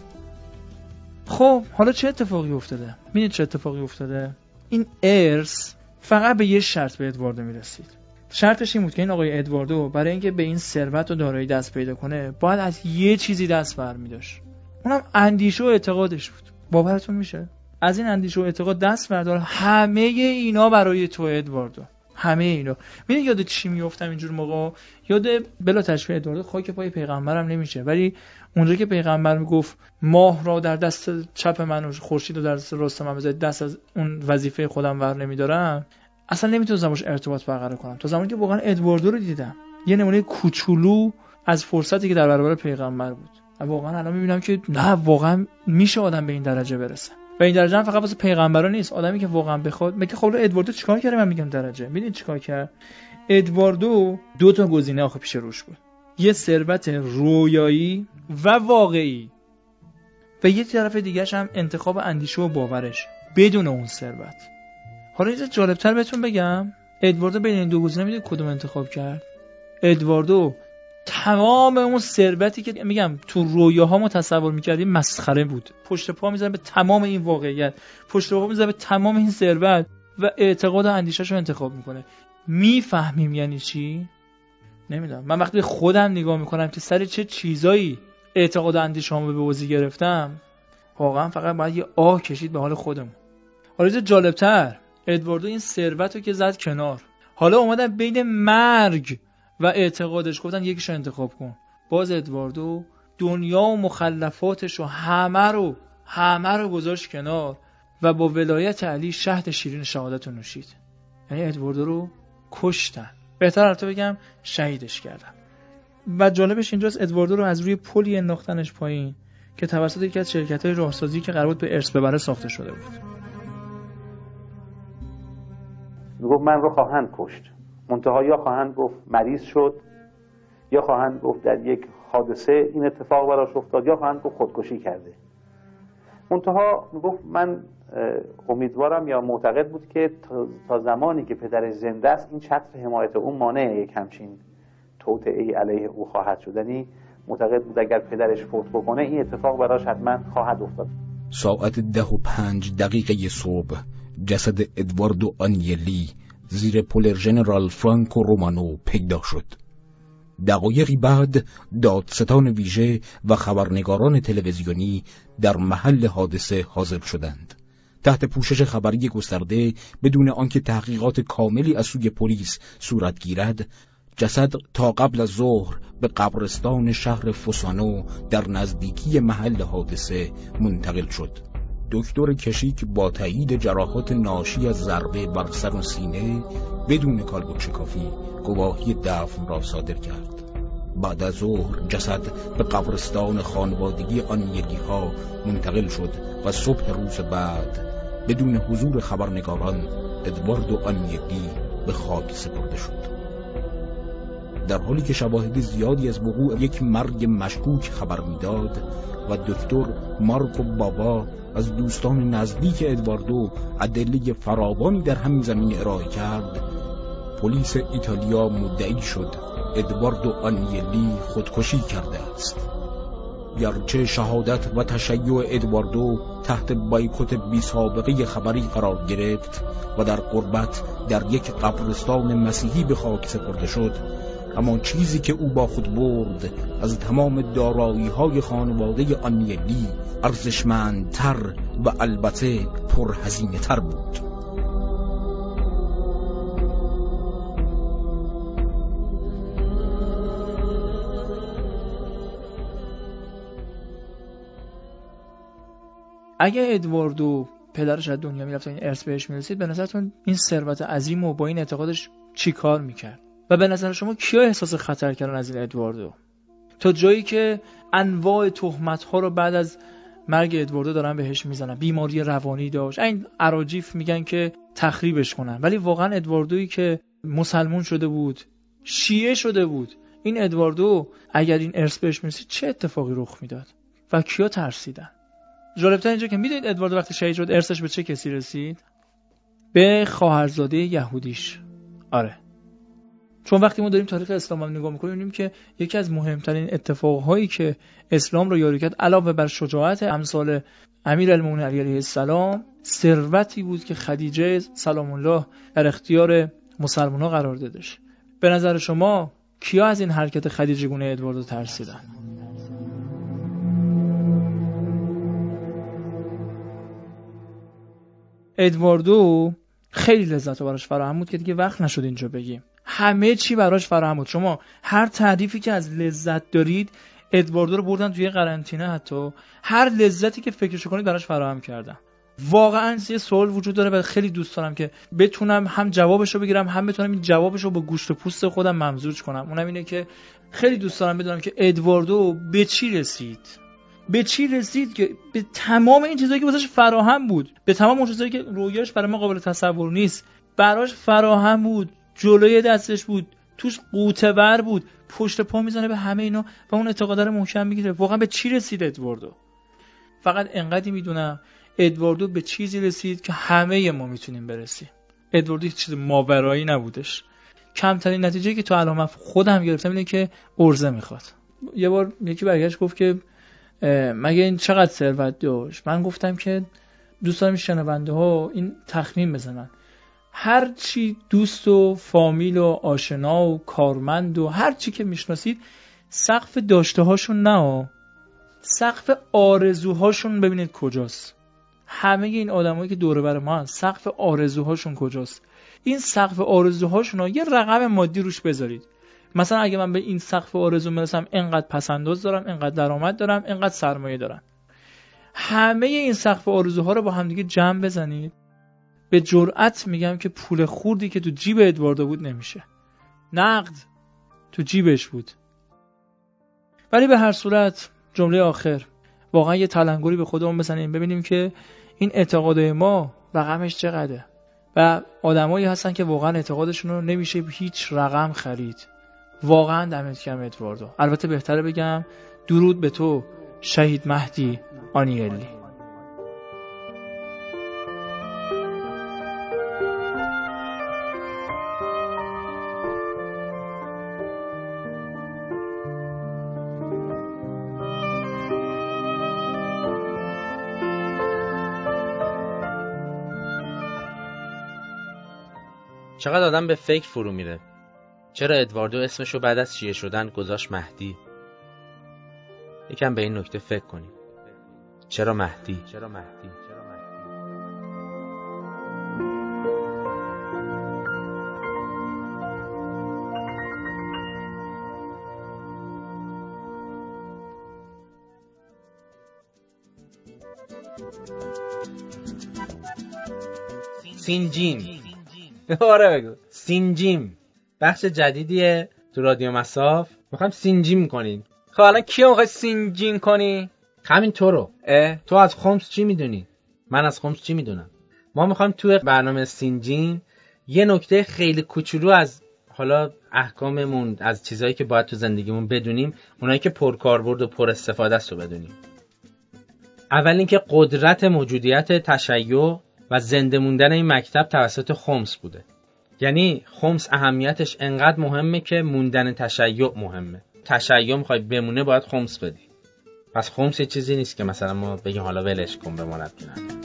خب حالا چه اتفاقی افتاده؟ می‌دونید چه اتفاقی افتاده؟ این ارث فقط به یه شرط به ادواردو میرسید. شرطش این بود که این آقای ادواردو برای اینکه به این ثروت و دارایی دست پیدا کنه باید از یه چیزی دست برمی‌داشت. اونم اندیشه و اعتقادش بود. باورتون میشه؟ از این اندیشه و اعتقاد دست بردار. همه اینا برای تو ادواردو. همه اینا. میدونی یاد چی میافتم اینجور موقع؟ یاد بلا تشبیه ادواردو خاک پای پیغمبرم نمیشه، ولی اونجا که پیغمبر میگفت ماه را در دست چپ من و خورشید رو در دست راست من بذارید، دست از اون وظیفه خودم ور نمیدارم، اصلا نمیتونم باش ارتباط برقرار کنم تا زمانی که واقعا ادواردو رو دیدم. یه نمونه کوچولو از فرصتی که در برابر پیغمبر بود. واقعا الان میبینم که نه، واقعا میشه آدم به این درجه برسه. و این درجه هم فقط واسه پیغمبرا نیست، آدمی که واقعا بخواد. میگه خب ادواردو چیکار کرده؟ من میگم درجه. ببینید چیکار کرد. ادواردو 2 تا گزینه آخه پیش روش بود. یه ثروت رویایی و واقعی و یه طرف دیگه‌ش هم انتخاب اندیشه و باورش بدون اون ثروت. حالا یه جالب‌تر بهتون بگم، ادواردو بین این 2 گزینه میدونید کدوم انتخاب کرد؟ ادواردو تمام اون ثروتی که میگم تو رویاهامو تصور می‌کردیم مسخره بود. پشت پا می‌ذاره به تمام این واقعیت، پشت پا می‌ذاره به تمام این ثروت و اعتقاد و اندیشه‌شو انتخاب می‌کنه. میفهمیم یعنی چی؟ نمیدونم. من وقتی خودم نگاه می‌کنم که سر چه چیزایی اعتقاد و اندیشه‌امو به بازی گرفتم، واقعا فقط باید یه آه کشید به حال خودمون. حالا چه جالب‌تر، ادواردو این ثروتو که زد کنار، حالا اومدن بین مرگ و اعتقادش گفتن یکیشو انتخاب کن. باز ادواردو دنیا و مخلفاتش و همه رو گذاشت کنار و با ولایت علی شهد شیرین شهادت رو نوشید. یعنی ادواردو رو کشتن، بهتر البته بگم شهیدش کردن. و جالبش اینجاست ادواردو رو از روی پلی انداختنش پایین که توسط یکی از شرکت‌های راهسازی که قرار بود به ارث ببره ساخته شده بود. میگفت من رو خواهند کشت. منتها یا خواهند گفت مریض شد، یا خواهند گفت در یک حادثه این اتفاق براش افتاد، یا خواهند گفت خودکشی کرده. منتها میگفت من امیدوارم یا معتقد بود که تا زمانی که پدرش زنده است این چتر حمایت اون مانع یک همچین توطئه‌ای علیه او خواهد شد. یعنی معتقد بود اگر پدرش فوت بکنه این اتفاق براش حتما خواهد افتاد. ساعت 10:05 صبح جسد ادواردو آنیلی زیر پل ژنرال فرانکو رومانو پیدا شد. دقایقی بعد دادستان ویژه و خبرنگاران تلویزیونی در محل حادثه حاضر شدند. تحت پوشش خبری گسترده بدون آنکه تحقیقات کاملی از سوی پلیس صورت گیرد، جسد تا قبل از ظهر به قبرستان شهر فوسانو در نزدیکی محل حادثه منتقل شد. دکتر کشیک با تایید جراحات ناشی از ضربه بر سر و سینه بدون کالبد شکافی گواهی دفن را صادر کرد. بعد از ظهر جسد به قبرستان خانوادگی آنیلی ها منتقل شد و صبح روز بعد بدون حضور خبرنگاران ادواردو آنیلی به خاک سپرده شد. در حالی که شواهد زیادی از وقوع یک مرگ مشکوک خبر میداد و دکتر مارکو بابا از دوستان نزدیک ادواردو ادله فراوانی در همین زمینه ارائه کرد، پلیس ایتالیا مدعی شد ادواردو آنیلی خودکشی کرده است. گرچه شهادت و تشیع ادواردو تحت بایکوت بی سابقه خبری قرار گرفت و در غربت در یک قبرستان مسیحی به خاک سپرده شد، اما چیزی که او با خود برد از تمام دارایی‌های خانواده آنیلی ارزشمندتر و البته پرهزینه‌تر بود. اگه ادواردو پدرش از دنیا میرفت و این ارث بهش میرسید، به نظرتون این ثروت عظیم و با این اعتقادش چی کار میکرد؟ و به نظر شما کیا احساس خطر کردن از این ادواردو؟ تا جایی که انواع تهمت‌ها رو بعد از مرگ ادواردو دارن بهش میزنن. بیماری روانی داشت، این اراجیف میگن که تخریبش کنن، ولی واقعا ادواردویی که مسلمون شده بود، شیعه شده بود، این ادواردو اگر این ارث بهش میرسید چه اتفاقی رخ میداد و کیا ترسیدن؟ جالب‌تر اینجا که میدونید ادواردو وقتی شهید شد ارثش به چه کسی رسید؟ به خواهرزاده یهودیش. آره، چون وقتی ما داریم تاریخ اسلام رو نگاه می‌کنیم می‌بینیم که یکی از مهمترین اتفاقهایی که اسلام رو یاری کرد علاوه بر شجاعت امثال امیرالمومنین علی علیه السلام، ثروتی بود که خدیجه سلام الله در اختیار مسلمان‌ها قرار دادش. به نظر شما کیا از این حرکت خدیجه گونه ادواردو ترسیدن؟ ادواردو خیلی لذت براش فراهم بود که دیگه وقت نشد اینجا بگیم. همه چی براش فراهم بود. شما هر تعریفی که از لذت دارید ادواردو رو بردن توی قرنطینه، حتی هر لذتی که فکرشو کنید براش فراهم کردن. واقعا یه سوال وجود داره و خیلی دوست دارم که بتونم هم جوابشو بگیرم، هم بتونم این جوابشو با گوشت و پوست خودم ممزوج کنم. اونم اینه که خیلی دوست دارم بدونم که ادواردو به چی رسید. به چی رسید که به تمام این چیزایی که واسش فراهم بود، به تمام اون چیزایی که رویاش برای ما قابل تصور نیست، براش فراهم بود، جلوی دستش بود، توش قوتور بود، پشت پا میزنه به همه اینا و اون اعتقاده رو محکم میگیره. واقعا به چی رسید ادواردو؟ فقط انقدری میدونم ادواردو به چیزی رسید که همه ما میتونیم برسیم. ادواردو هیچ چیز ماورایی نبودش. کمترین نتیجه که تو الان من خودم گرفتم اینه که ارزه میخواد. یه بار یکی برگشت گفت که مگه این چقدر ثروت داشت؟ من گفتم که دوست دارم شنونده ها این تخمین بزنن. هر چی دوست و فامیل و آشنا و کارمند و هر چی که میشناسید، سقف داشته هاشون نه، سقف آرزوهاشون ببینید کجاست. همه این آدمایی که دور بر ما هستن، سقف آرزوهاشون کجاست؟ این سقف آرزوهاشون رو یه رقم مادی روش بذارید. مثلا اگه من به این سقف آرزو برسم، اینقدر پسنداز دارم، اینقدر درآمد دارم، اینقدر سرمایه دارم. همه این سقف آرزوها رو با هم دیگه جمع بزنید، به جرئت میگم که پول خوردی که تو جیب ادواردو بود نمیشه. نقد تو جیبش بود. ولی به هر صورت جمله آخر واقعا یه تلنگری به خودمون بزنیم، ببینیم که این اعتقادهای ما رقمش چقدره و آدمایی هستن که واقعا اعتقادشون رو نمیشه هیچ رقم خرید. واقعا دمت گرم ادواردو. البته بهتره بگم درود به تو شهید مهدی آنیلی. چقدر آدم به فکر فرو میره. چرا ادواردو اسمشو بعد از شیعه شدن گذاشت مهدی؟ یکم به این نکته فکر کنیم. چرا مهدی؟ سینجیم. آره بگو. سینجیم بخش جدیدیه تو رادیو مصاف. میخوایم سینجیم کنیم. خب الان کیو میخوای سینجیم کنی؟ همین تو رو. تو از خمس چی میدونی؟ من از خمس چی میدونم؟ ما میخوایم توی برنامه سینجیم یه نکته خیلی کوچولو از حالا احکاممون، از چیزایی که باید تو زندگیمون بدونیم، اونایی که پرکاربرد و پر استفاده است رو بدونیم. اول اینکه قدرت موجودیت تشیع و زنده موندن این مکتب توسط خمس بوده. یعنی خمس اهمیتش انقدر مهمه که موندن تشیع مهمه. تشیع میخوای بمونه باید خمس بدی. پس خمس یه چیزی نیست که مثلا ما بگیم حالا ولش کن به ما ربطی نداره.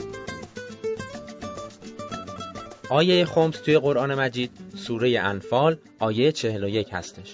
آیه خمس توی قرآن مجید سوره انفال آیه 41 هستش.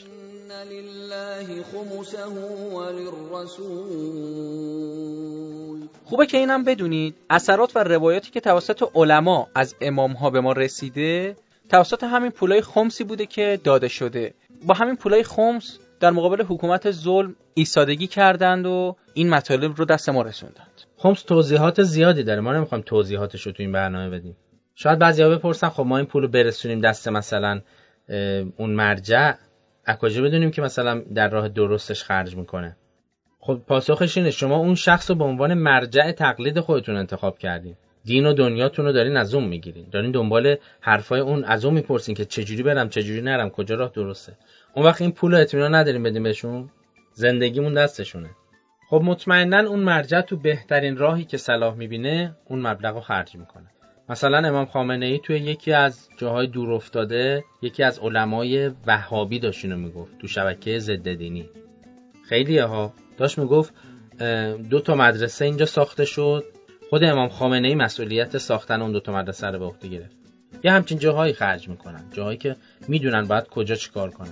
خوبه که اینم بدونید اثرات و روایاتی که توسط علما از امام‌ها به ما رسیده توسط همین پولای خمسی بوده که داده شده. با همین پولای خمس در مقابل حکومت ظلم ایستادگی کردند و این مطالب رو دست ما رسوندند. خمس توضیحات زیادی داره، ما نمیخوایم توضیحاتش رو تو این برنامه بدیم. شاید بعضیا بپرسن خب ما این پولو برسونیم دست مثلا اون مرجع، از کجا بدونیم که مثلا در راه درستش خرج میکنه؟ خب پاسخش اینه شما اون شخص رو به عنوان مرجع تقلید خودتون انتخاب کردین. دین و دنیاتون رو دارین از اون میگیرین، دارین دنبال حرفای اون از اون میپرسین که چجوری برم چجوری نرم کجا راه درسته. اون وقت این پولو اطمینان نداریم بدیم بهشون، زندگیمون دستشونه. خب مطمئناً اون مرجع تو بهترین راهی که صلاح میبینه اون مبلغ رو خرج میکنه. مثلا امام خامنه‌ای توی یکی از جاهای دور افتاده یکی از علمای وهابی داشت اینو میگفت تو شبکه ضد دینی. خیلیه ها داشت میگفت 2 تا مدرسه اینجا ساخته شد، خود امام خامنه‌ای مسئولیت ساختن اون 2 تا مدرسه رو به عهده گرفت. یه همچین جاهایی خرج میکنن، جاهایی که میدونن باید کجا چیکار کنن.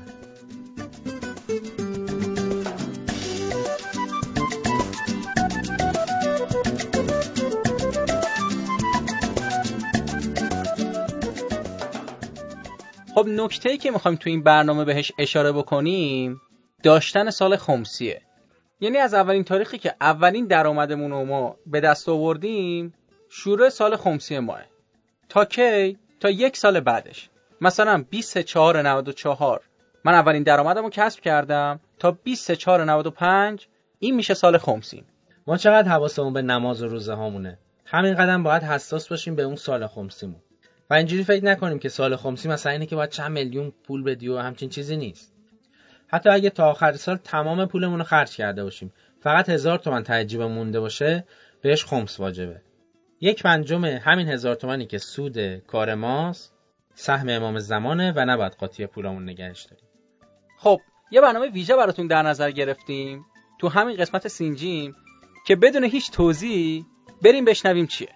خب نکته‌ای که می‌خوایم تو این برنامه بهش اشاره بکنیم داشتن سال خمسیه. یعنی از اولین تاریخی که اولین درآمدمون رو ما به دست آوردیم شروع سال خمسی ماه. تا کی؟ تا 1 سال بعدش. مثلا 24/94 من اولین درآمدمو رو کسب کردم تا 24/95 این میشه سال خمسی. ما چقدر حواسمون به نماز و روزه هامونه. همین قدم باید حساس باشیم به اون سال خمسیمون. و اینجوری فکر نکنیم که سال خمسی مثلا اینه که باید چند میلیون پول بدی و همچین چیزی نیست. حتی اگه تا آخر سال تمام پولمون رو خرج کرده باشیم فقط 1000 تومان ته جیبمون مونده باشه بهش خمس واجبه. 1/5 همین 1000 تومانی که سود کار ماست سهم امام زمانه و نباید قاطی پولمون نگهش داریم. خب یه برنامه ویژه براتون در نظر گرفتیم تو همین قسمت سینجیم که بدون هیچ توضیح بریم بشنویم چیه.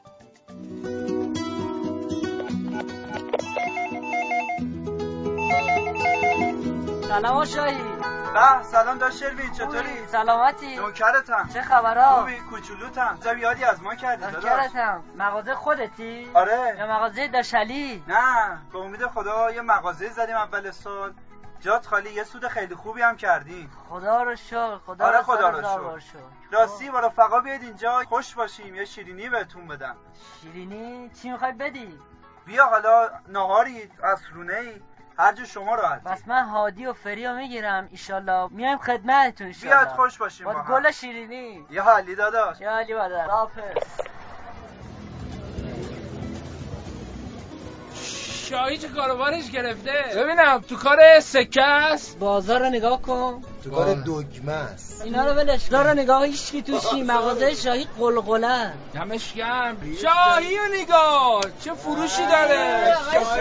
سلام شاهی. سلام داشت شروین، چطوری؟ سلامتی؟ نوکرتم. چه خبرها؟ خوبی؟ کوچولوتم. تو یادی از ما کردی داداش؟ نوکرتم. مغازه خودتی؟ آره. یا مغازه داشلی؟ نه، به امید خدا یه مغازه زدیم اول سال. جات خالی، یه سود خیلی خوبی هم کردیم. خدا رو شکر. آره خدا رو شکر. راستی با رفقا بیاید اینجا خوش باشیم، یه شیرینی بهتون بدم. شیرینی؟ چی میخوای بدی؟ بیا حالا ناهاری، عصرونه‌ای، هر جو شما راحت. بس من هادی و فریو میگیرم ایشالله میایم خدمتتون ایشالله. بیاد خوش باشیم با هم. گل شیرینی. یه حالی داداش. یه حالی بادر. حافظ. شاهی چه کاروبارش گرفته؟ ببینم تو کار سکه است. بازار رو نگاه کن. تو کار دگمه است. اینا رو ولش. دارو نگاه هیچکی توشی. مغازه شاهی قلقله. دمش گرم. شاهی رو نگاه چه فروشی داره.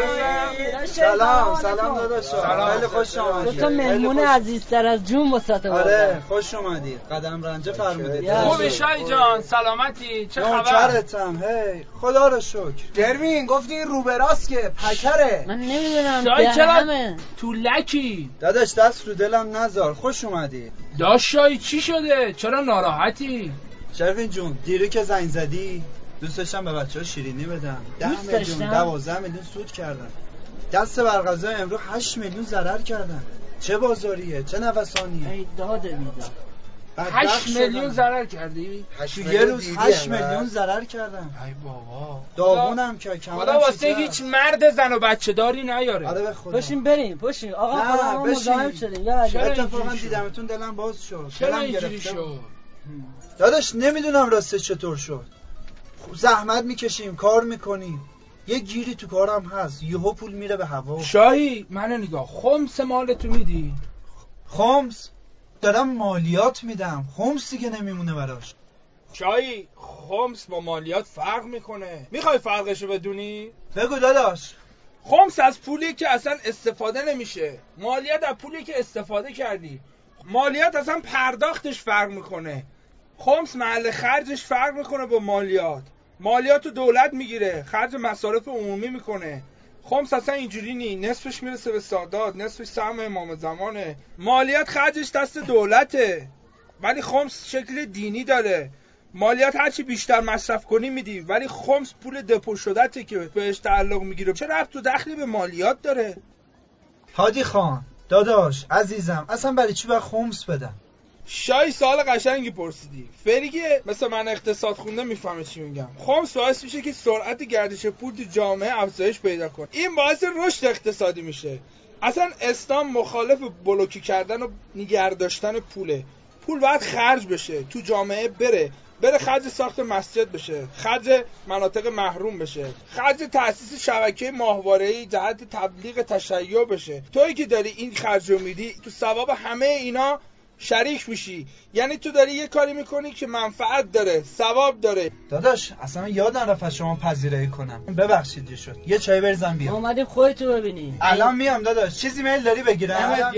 سلام داداش. خیلی خوش اومدید. 2 تا مهمون عزیزتر از جون واسات آوردم. آره خوش اومدید. قدم رنجه فرمودید. خوبی شاهی جان؟ سلامتی؟ چه خبر؟ نوکرتم. هی خدا رو شکر. درمین گفتی این رو به راست که پکره. من نمیدونم. شاهی چرا تو لکی؟ داداش دست رو دلم نذار. خوش اومدی. داش شاهی چی شده؟ چرا ناراحتی؟ شروین جون دیری که زنگ زدی دوست داشتم به بچه‌ها شیرینی بدم. 10 میلیون 12 میلیون سود کردم. دست برغذا امروز 8 میلیون ضرر کردم. چه بازاریه؟ چه نوسانیه؟ ای داده میدم. 8 میلیون ضرر کردی؟ تو یه روز 8 میلیون ضرر کردم. ای بابا. داغونم که کمرم خدا واسه هیچ مرد زن و بچه داری نیاره. آره به خدا. باشین بریم. آقا خدا مزاحم شدیم. یا اتفاقا دیدمتون دلم باز شد. چرا اینجوری شد؟ داداش نمیدونم راستش چطور شد. زحمت میکشیم کار میکنیم یه گیری تو کارم هست یهو پول میره به هوا. شاهی منو نگاه خمس مالتو میدی؟ خمس؟ دارم مالیات میدم. خمس دیگه نمیمونه براش. شاهی خمس با مالیات فرق میکنه. میخوای فرقشو بدونی؟ بگو داداش. خمس از پولی که اصلا استفاده نمیشه. مالیات از پولی که استفاده کردی. مالیات اصلا پرداختش فرق میکنه. خمس محل خرجش فرق میکنه با مالیات. مالیات رو دولت میگیره، خرج مصارف عمومی میکنه. خمس اصلا اینجوری نی، نصفش میرسه به سادات، نصفش سهم امام زمانه. مالیات خرجش دست دولته، ولی خمس شکل دینی داره. مالیات هرچی بیشتر مصرف کنی میدی، ولی خمس پول دپو شدته که بهش تعلق میگیره. چه ربط و دخلی به مالیات داره؟ هادی خان داداش عزیزم، اصلا برای چی باید خمس بدم؟ شای سوال قشنگی پرسیدی. فریگه مثل من اقتصاد خونده میفهمه چی میگم. خمس باعث میشه که سرعت گردش پول تو جامعه افزایش پیدا کنه. این باعث رشد اقتصادی میشه. اصلا اسلام مخالف بلوکی کردن و نگه داشتن پوله. پول باید خرج بشه، تو جامعه بره خرج ساخت مسجد بشه، خرج مناطق محروم بشه، خرج تأسیس شبکه ماهواره‌ای جهت تبلیغ تشیع بشه. تویی که داری این خرج رو میدی، تو ثواب همه اینا شریک میشی. یعنی تو داری یه کاری میکنی که منفعت داره، ثواب داره. داداش اصلا یادم رفت از شما پذیرایی کنم، ببخشید شد. یه چای بریزم بیام. اومدیم خودتو ببینی. الان میام داداش. چیزی میل داری بگیرم؟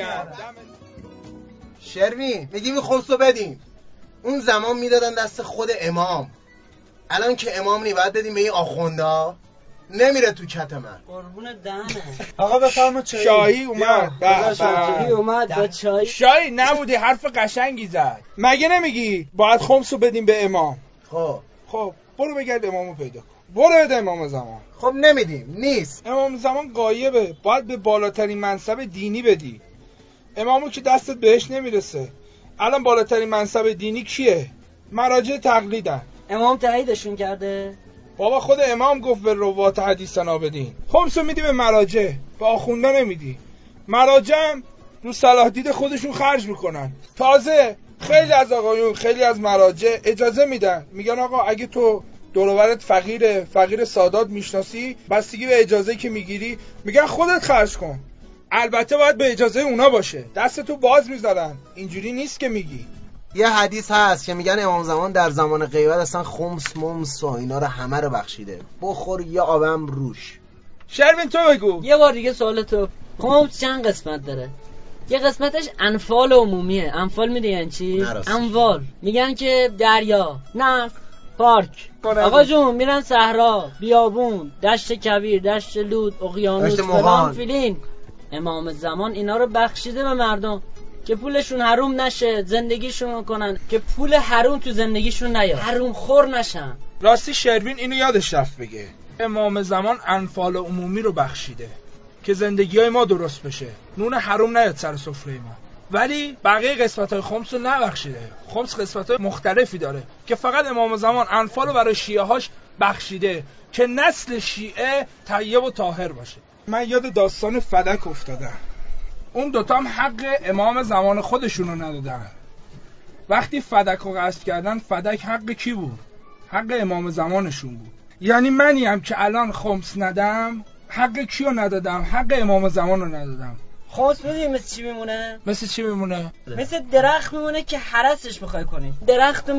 شروین میگیم خمسو بدیم. اون زمان میدادن دست خود امام. الان که امام نی باید بدیم به این آخوندا. نمیره تو کت من. قربون دهنه. آقا بفرما چای. شاهی اومد. شاهی اومد با چای. شاهی نبودی، حرف قشنگی زد. مگه نمیگی باید خمسو بدیم به امام؟ خب برو بگرد امامو پیدا کن. برو بده امام زمان. خب نمیدیم، نیست. امام زمان غایبه، باید به بالاترین منصب دینی بدی. امامو که دستت بهش نمیرسه. الان بالاترین منصب دینی کیه؟ مراجع تقلیدن. امام تاییدشون کرده؟ بابا خود امام گفت به روات حدیثنا بدین. خمسو میدی به مراجع، به آخونده نمیدی. مراجع رو صلاح دید خودشون خرج میکنن. تازه خیلی از آقایون، خیلی از مراجع اجازه میدن، میگن آقا اگه تو دور و برت فقیر سادات میشناسی، بستگی به اجازه‌ای که میگیری، میگن خودت خرج کن. البته باید به اجازه اونا باشه. دستتو باز میذارن. اینجوری نیست که میگی. یه حدیث هست که میگن امام زمان در زمان غیبت اصلا خمس ممس و اینا رو همه رو بخشیده. بخور یا آبم روش. شروین تو بگو. یه بار دیگه سوال تو. خمس چند قسمت داره؟ یه قسمتش انفال عمومیه. انفال میده یعنی چی؟ انفال میگن که دریا، نهر، پارک. آقا جون میرن صحرا، بیابون، دشت کویر، دشت لود، اقیانوس، فلان فیلین. امام زمان اینا رو بخشیده به مردم که پولشون حروم نشه، زندگیشون کنن، که پول حروم تو زندگیشون نیاد، حروم خور نشن. راستی شروین اینو یادش رفت بگه. امام زمان انفال عمومی رو بخشیده که زندگیای ما درست بشه، نون حروم نیاد سر سفره ما. ولی بقیه قسمت‌های خمس رو نبخشیده. خمس قسمت‌های مختلفی داره که فقط امام زمان انفال رو برای شیعه‌هاش بخشیده که نسل شیعه طیب و طاهر باشه. من یاد داستان فدک افتادم. اون دوتا هم حق امام زمان خودشونو ندادن. وقتی فدک رو قصد کردن، فدک حق کی بود؟ حق امام زمانشون بود. یعنی منی هم که الان خمس ندم، حق کیو ندادم؟ حق امام زمان رو ندادم. خمس میدونی مثل چی میمونه؟ مثل چی میمونه؟ مثل درخت میمونه که حرسش بخوای کنی. درخت رو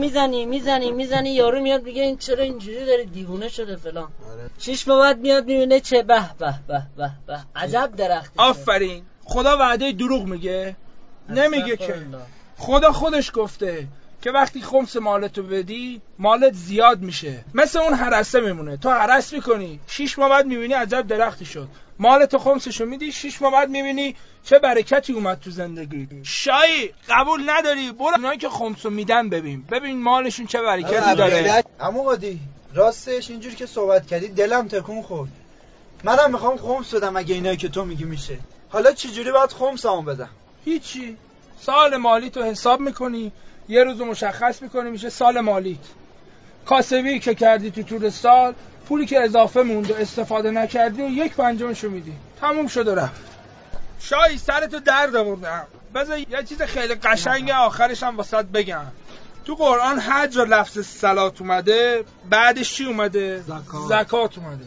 میزنی یارو میاد میگه این چرا اینجوری داره، دیوونه شده فلان. 6 ماه بعد میاد میبینه چه به به به به به عجب درختی. آفرین. خدا وعده دروغ میگه؟ نمیگه که. خدا خودش گفته که وقتی خمس مالتو بدی، مالت زیاد میشه. مثل اون هرسه میمونه. تو هرس میکنی، 6 ماه بعد میبینی عجب درختی شد. مالتو خمسشو میدی، 6 ماه بعد میبینی چه برکتی اومد تو زندگی. شایی قبول نداری؟ برو اونایی که خمسو میدن ببین مالشون چه برکتی داره. عمو قادی راستش اینجوری که صحبت کردی دلم تکون خورد. منم میخوام خمس بدم اگه اینایی که تو میگی میشه. حالا چه جوری باید خمسمو بدم؟ هیچی. سال مالی تو حساب میکنی، یه روزو مشخص میکنی، میشه سال مالیت. کاسبی که کردی تو طول سال، پولی که اضافه موند و استفاده نکردی و 1/5 میدی. تموم شد و رفت. شایی سرتو درد آوردم. بذار یه چیز خیلی قشنگ آخرش هم واسط بگم. تو قرآن حج و لفظ صلات اومده، بعدش چی اومده؟ زکات اومده.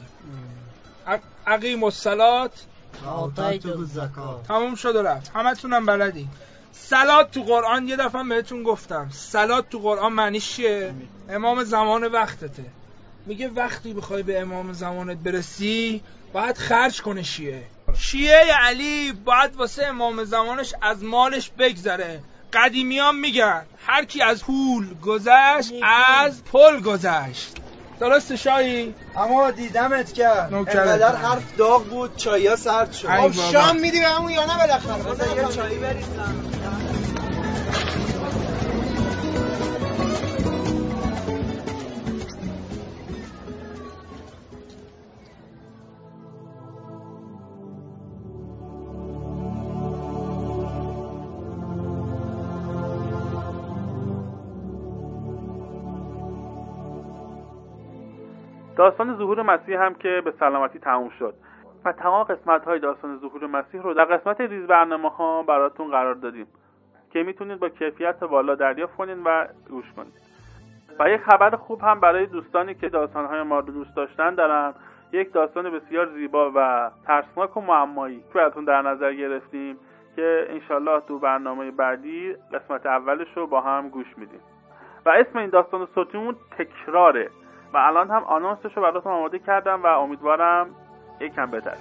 اقیم الصلات آتیتم الزکات. تموم شد و رفت. همتونم بلدی. صلات تو قرآن یه دفعه بهتون گفتم. صلات تو قرآن معنیش چیه؟ امام زمان وقتته. میگه وقتی بخوای به امام زمانت برسی، باید خرج کنه شیعه علی باید واسه امام زمانش از مالش بگذره. قدیمیان میگن هر کی از هول گذشت از پل گذشت. درسته شاهی؟ اما دیدمت کرد انقدر حرف داغ بود چاییا سرد شد. خب شام میدی به همون یا نه بالاخره؟ بذار یه چایی بریزم. داستان ظهور مسیح هم که به سلامتی تموم شد و تمام قسمت‌های داستان ظهور مسیح رو در قسمت ریز برنامه‌ها براتون قرار دادیم که میتونید با کیفیت بالا دریافت کنید و گوش کنید. و یک خبر خوب هم برای دوستانی که داستان‌های ما رو دوست داشتن دارم. یک داستان بسیار زیبا و ترسناک و معمایی که براتون در نظر گرفتیم که انشالله تو برنامه بعدی قسمت اولش رو با هم گوش میدیم. و اسم این داستان صوتیمون تکراره و الان هم آنونسش رو براتون آماده کردم و امیدوارم یکم بهتر.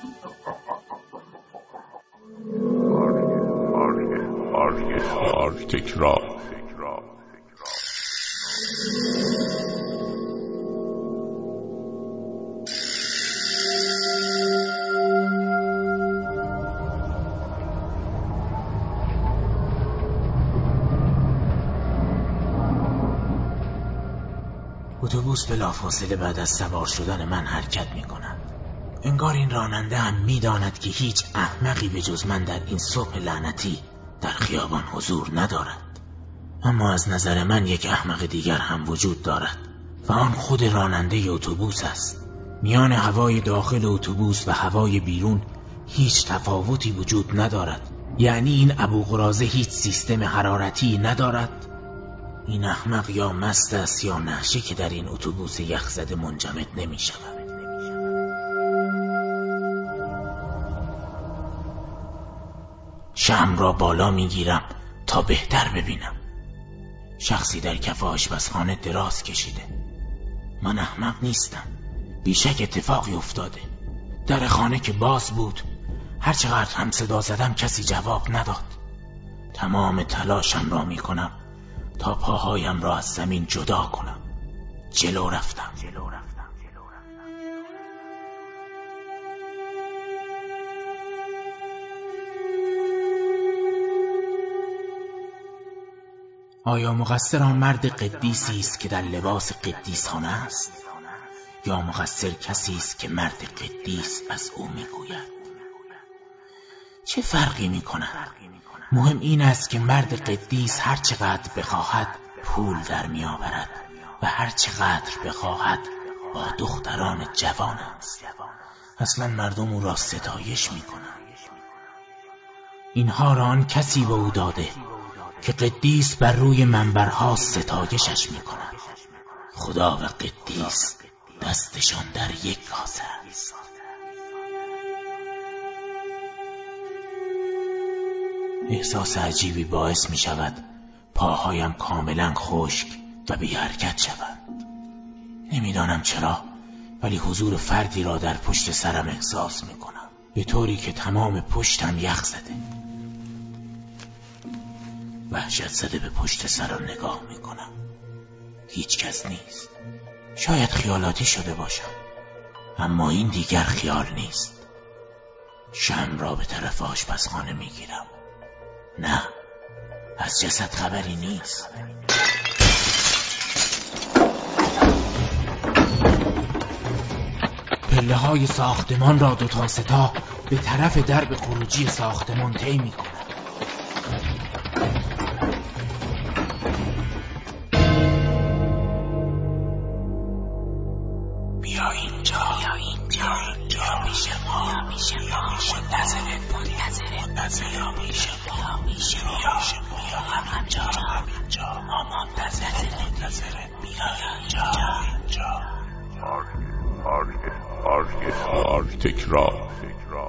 تکرار. اتوبوس بلافاصله بعد از سوار شدن من حرکت می کند. انگار این راننده هم می داند که هیچ احمقی به جز من در این صبح لعنتی در خیابان حضور ندارد. اما از نظر من یک احمق دیگر هم وجود دارد و آن خود راننده اتوبوس است. میان هوای داخل اتوبوس و هوای بیرون هیچ تفاوتی وجود ندارد. یعنی این ابوقراضه هیچ سیستم حرارتی ندارد. این احمق یا مست است یا نشه که در این اتوبوس یخزده منجمد نمی شود. شمع را بالا می گیرم تا بهتر ببینم. شخصی در کف آشپزخانه دراز کشیده. من احمق نیستم. بیشک اتفاقی افتاده. در خانه که باز بود، هرچقدر هم صدا زدم کسی جواب نداد. تمام تلاشم را می کنم تا پاهایم را از زمین جدا کنم. جلو رفتم. آیا مقصر آن مرد قدیسی است که در لباس قدیسانه است، یا مقصر کسی است که مرد قدیس از او میگوید؟ چه فرقی میکند؟ مهم این است که مرد قدیس هر چقدر بخواهد پول در میآورد و هر چقدر بخواهد با دختران جوان است. اصلا مردم او را ستایش میکنند. اینها را آن کسی به او داده که قدیس بر روی منبرها ستایشش میکند. خدا و قدیس دستشان در یک کاسه است. احساس عجیبی باعث می شود پاهایم کاملا خشک و بی حرکت شود. نمیدانم چرا، ولی حضور فردی را در پشت سرم احساس می کنم، به طوری که تمام پشتم یخ زده. وحشت زده به پشت سرم نگاه می کنم. هیچ کس نیست. شاید خیالاتی شده باشم، اما این دیگر خیال نیست. شمع را به طرف آشپزخانه می گیرم. نه، از جسد خبری نیست. پله های ساختمان را دو تا ستا به طرف درب خروجی ساختمان طی می کنم. بیا اینجا میشه ما منتظرت همینجا ما منتظرت بیا اینجا تکرار.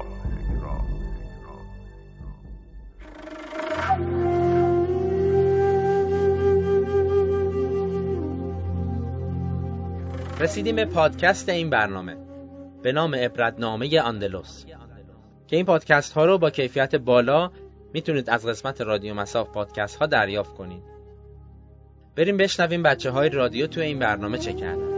رسیدیم به پادکست این برنامه به نام عبرتنامه آندلس که این پادکست ها رو با کیفیت بالا میتونید از قسمت رادیو مساف پادکست ها دریافت کنید. بریم بشنویم بچه‌های رادیو تو این برنامه چه کردن.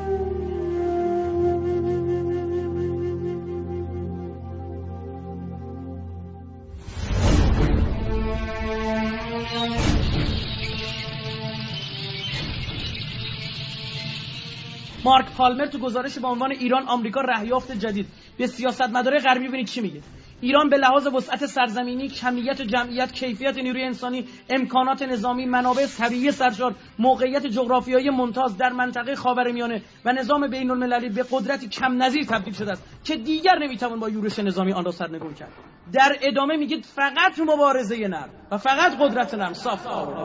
مارک پالمر تو گزارش با عنوان ایران آمریکا رهیافت جدید به سیاستمدارای غربی ببینید چی میگه. ایران به لحاظ وسعت سرزمینی، کمیت و جمعیت، کیفیت نیروی انسانی، امکانات نظامی، منابع طبیعی سرشار، موقعیت جغرافیایی ممتاز در منطقه خاورمیانه و نظام بین‌المللی به قدرتی کم نظیر تبدیل شده است که دیگر نمیتوان با یورش نظامی آن را سرنگون کرد. در ادامه میگه فقط مبارزه نرم و فقط قدرت نرم صاف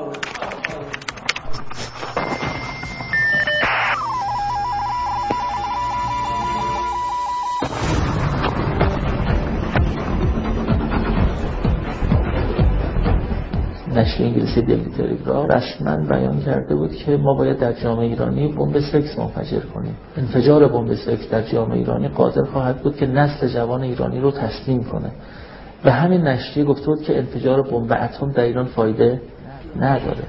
نشر انگلیسی دیلی تلگراف رسما بیان کرده بود که ما باید در جامعه ایرانی بمب سکس منفجر کنیم. انفجار بمب سکس در جامعه ایرانی قادر خواهد بود که نسل جوان ایرانی رو تسلیم کنه. و همین نشریه گفته بود که انفجار بمب اتم در ایران فایده نداره.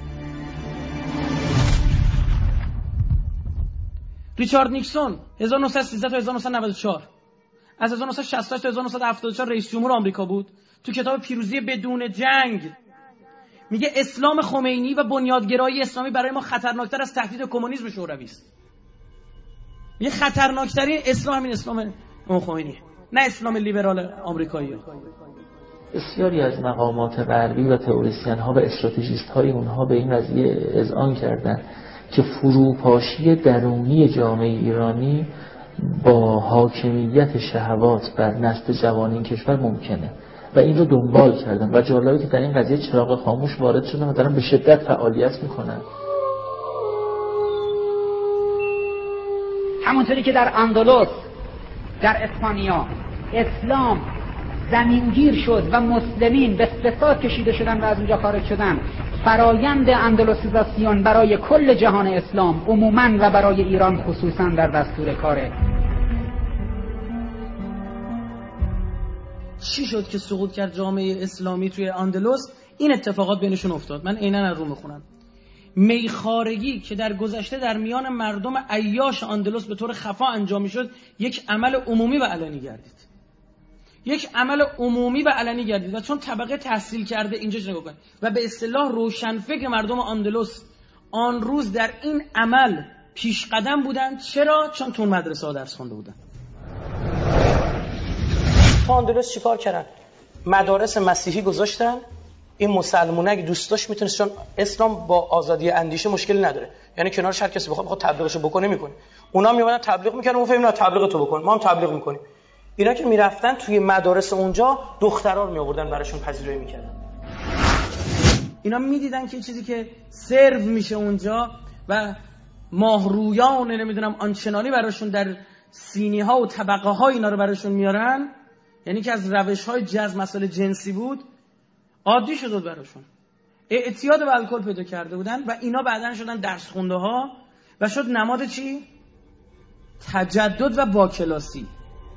ریچارد نیکسون 1913 تا 1994 از 1968 تا 1974 رئیس جمهور آمریکا بود. تو کتاب پیروزی بدون جنگ میگه اسلام خمینی و بنیادگرایی اسلامی برای ما خطرناکتر از تهدید کمونیسم شوروی است. میگه خطرناکترین اسلام همین اسلام خمینی، نه اسلام لیبرال آمریکایی. بسیاری از مقامات غربی و تئوریسین ها و استراتژیست های اونها به این قضیه اذعان کردند که فروپاشی درونی جامعه ایرانی با حاکمیت شهوات بر نسل جوان این کشور ممکنه و این رو دنبال کردن و جالبه که در این قضیه چراغ خاموش وارد شدن و دارن به شدت فعالیت میکنن. همونطوری که در اندلس، در اسپانیا اسلام زمینگیر شد و مسلمین به فساد کشیده شدن و از اونجا خارج شدن، فرایند اندلسیزاسیون برای کل جهان اسلام عموماً و برای ایران خصوصاً در دستور کاره. چی شد که سقوط کرد جامعه اسلامی توی اندلس؟ این اتفاقات بینشون افتاد. من عیناً از رو میخونم. میخارگی که در گذشته در میان مردم عیاش اندلس به طور خفا انجام میشد، یک عمل عمومی و علنی گردید. و چون طبقه تحصیل کرده اینجاش نگاه کن و به اصطلاح روشنفکر مردم اندلس آن روز در این عمل پیش قدم بودند. چرا؟ چون تو مدرسه ها درس خونده بودند. تو اندلس چیکار کردن؟ مدارس مسیحی گذاشتن. این مسلمونه اگه دوست داشت میتونه، چون اسلام با آزادی اندیشه مشکلی نداره، یعنی کنارش هر کسی بخواد تبلیغشو بکنه میکنه. اونا میومدن تبلیغ میکردن، ما فهمیدیم نه تبلیغ تو بکن، ما هم تبلیغ میکنیم. اینا که میرفتن توی مدارس اونجا دخترا رو میآوردن براشون پذیرایی میکردن. اینا میدیدن که چیزی که سرو میشه اونجا و ماهرویان نمیدونم آنچنانی براشون در سینی ها و طبقه ها اینا رو براشون میارن، یعنی که از روش های جذب مسائل جنسی بود، عادی شد براشون. اعتیاد به الکل پیدا کرده بودن و اینا بعدن شدن درس خونده ها و شد نماد چی؟ تجدد و باکلاسی.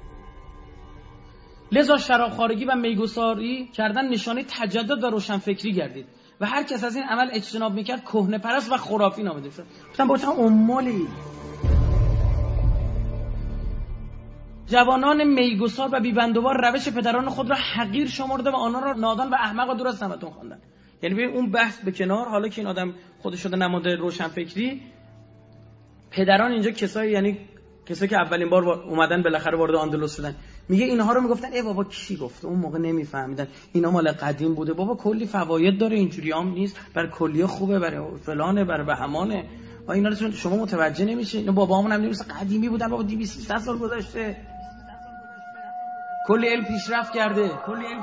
لذا شرابخواری و میگساری کردن نشانه تجدد و روشنفکری گردید و هر کس از این عمل اجتناب میکرد کهنه پرست و خرافی نامیده شد. گفتن با چه اموالی جوانان میگسار و بیبندوبار روش پدران خود را حقیر شمرده و آنها را نادان و احمق و دور از سمتون خواندن. یعنی ببین اون بحث به کنار، حالا که این آدم خودش شده نماد روشنفکری، پدران اینجا کسایی، یعنی کسایی که اولین بار اومدن بالاخره وارد اندلس شدن، میگه اینها رو میگفتن ای بابا کی گفته، اون موقع نمیفهمیدن اینا مال قدیم بوده، بابا کلی فواید داره، اینجوری هم نیست، برای کلیه خوبه، برای فلانه، برای بهمانه و اینا رو شما متوجه نمیشین. اینا بابامون هم نمیشه قدیمی بودن، بابا 200 سال گذشته، کلی علم پیشرفت کرده.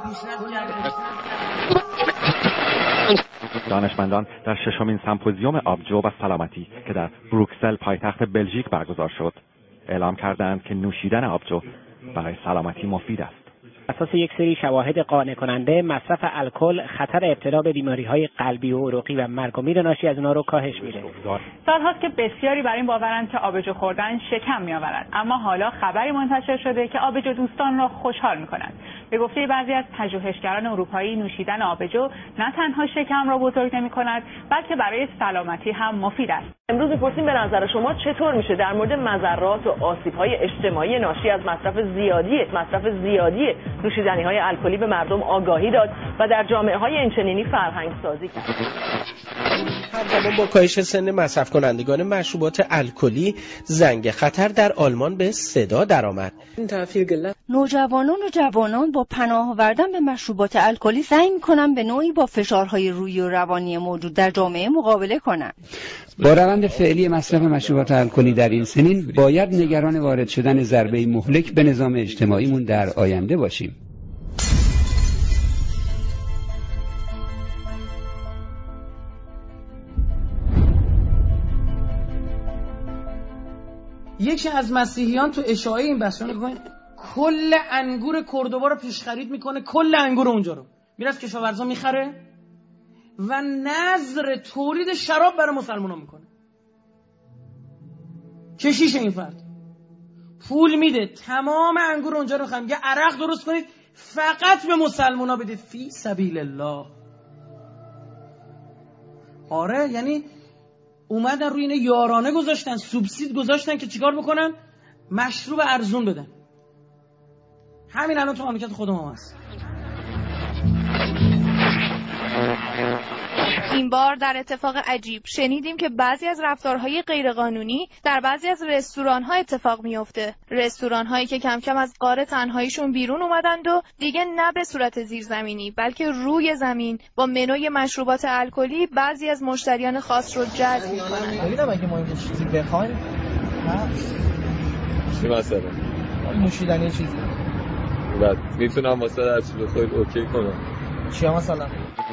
دانشمندان در ششمین سمپوزیوم آبجو و سلامتی که در بروکسل پایتخت بلژیک برگزار شد اعلام کردند که نوشیدن آبجو برای سلامتی مفید است. اساس یک سری شواهد قانع کننده مصرف الکل خطر ابتلا به بیماری‌های قلبی و عروقی و مرگ و میر ناشی از اونها رو کاهش میده. سال‌هاست که بسیاری بر این باورند که آبجو خوردن شکم می‌آورد، اما حالا خبری منتشر شده که آبجو دوستان را خوشحال می‌کند. به گفته بعضی از پژوهشگران اروپایی نوشیدن آبجو نه تنها شکم را بزرگ نمی‌کند، بلکه برای سلامتی هم مفید است. امروز می‌پرسیم به نظر شما چطور میشه در مورد مضرات و آسیب‌های اجتماعی ناشی از مصرف زیادی نوشیدنی‌های الکلی به مردم آگاهی داد و در جامعه‌های اینچنینی فرهنگ سازی کرد. همزمان با کاهش سن مصرف کنندگان مشروبات الکلی، زنگ خطر در آلمان به صدا درآمد. نوجوانان و جوانان با پناه آوردن به مشروبات الکلی سعی می‌کنند به نوعی با فشارهای روحی و روانی موجود در جامعه مقابله کنند. با روند فعلی مصرف مشروبات الکلی در این سنین باید نگران وارد شدن ضربه مهلک به نظام اجتماعیمون در آینده باشیم. یکی از مسیحیان تو اشاعه این بحثا میگه کل انگور کردوبا رو پیش خرید میکنه، کل انگور اونجا رو میره از کشاورزا میخره و نظر تولید شراب برای مسلمانا میکنه. کشیش این فرد پول میده تمام انگور اونجا رو میخره، میگه عرق درست کنید فقط به مسلمانا بدید فی سبیل الله. آره، یعنی اومدن روی اینه یارانه گذاشتن، سوبسید گذاشتن که چیکار بکنن؟ مشروب ارزون بدن. همین الان تو مملکت خودمون هست. این بار در اتفاق عجیب شنیدیم که بعضی از رفتارهای غیرقانونی در بعضی از رستوران‌ها اتفاق میفته. رستوران‌هایی که کم کم از غار تنهاییشون بیرون اومدند و دیگه نه به صورت زیرزمینی بلکه روی زمین با منوی مشروبات الکلی بعضی از مشتریان خاص رو جذب می‌کنن. ببینم اگه ما این چیزی بخوایم چی مثلا نوشیدنی چیزی بعد میتونم واسه از چیز خودت اوکی کنم. چی مثلا؟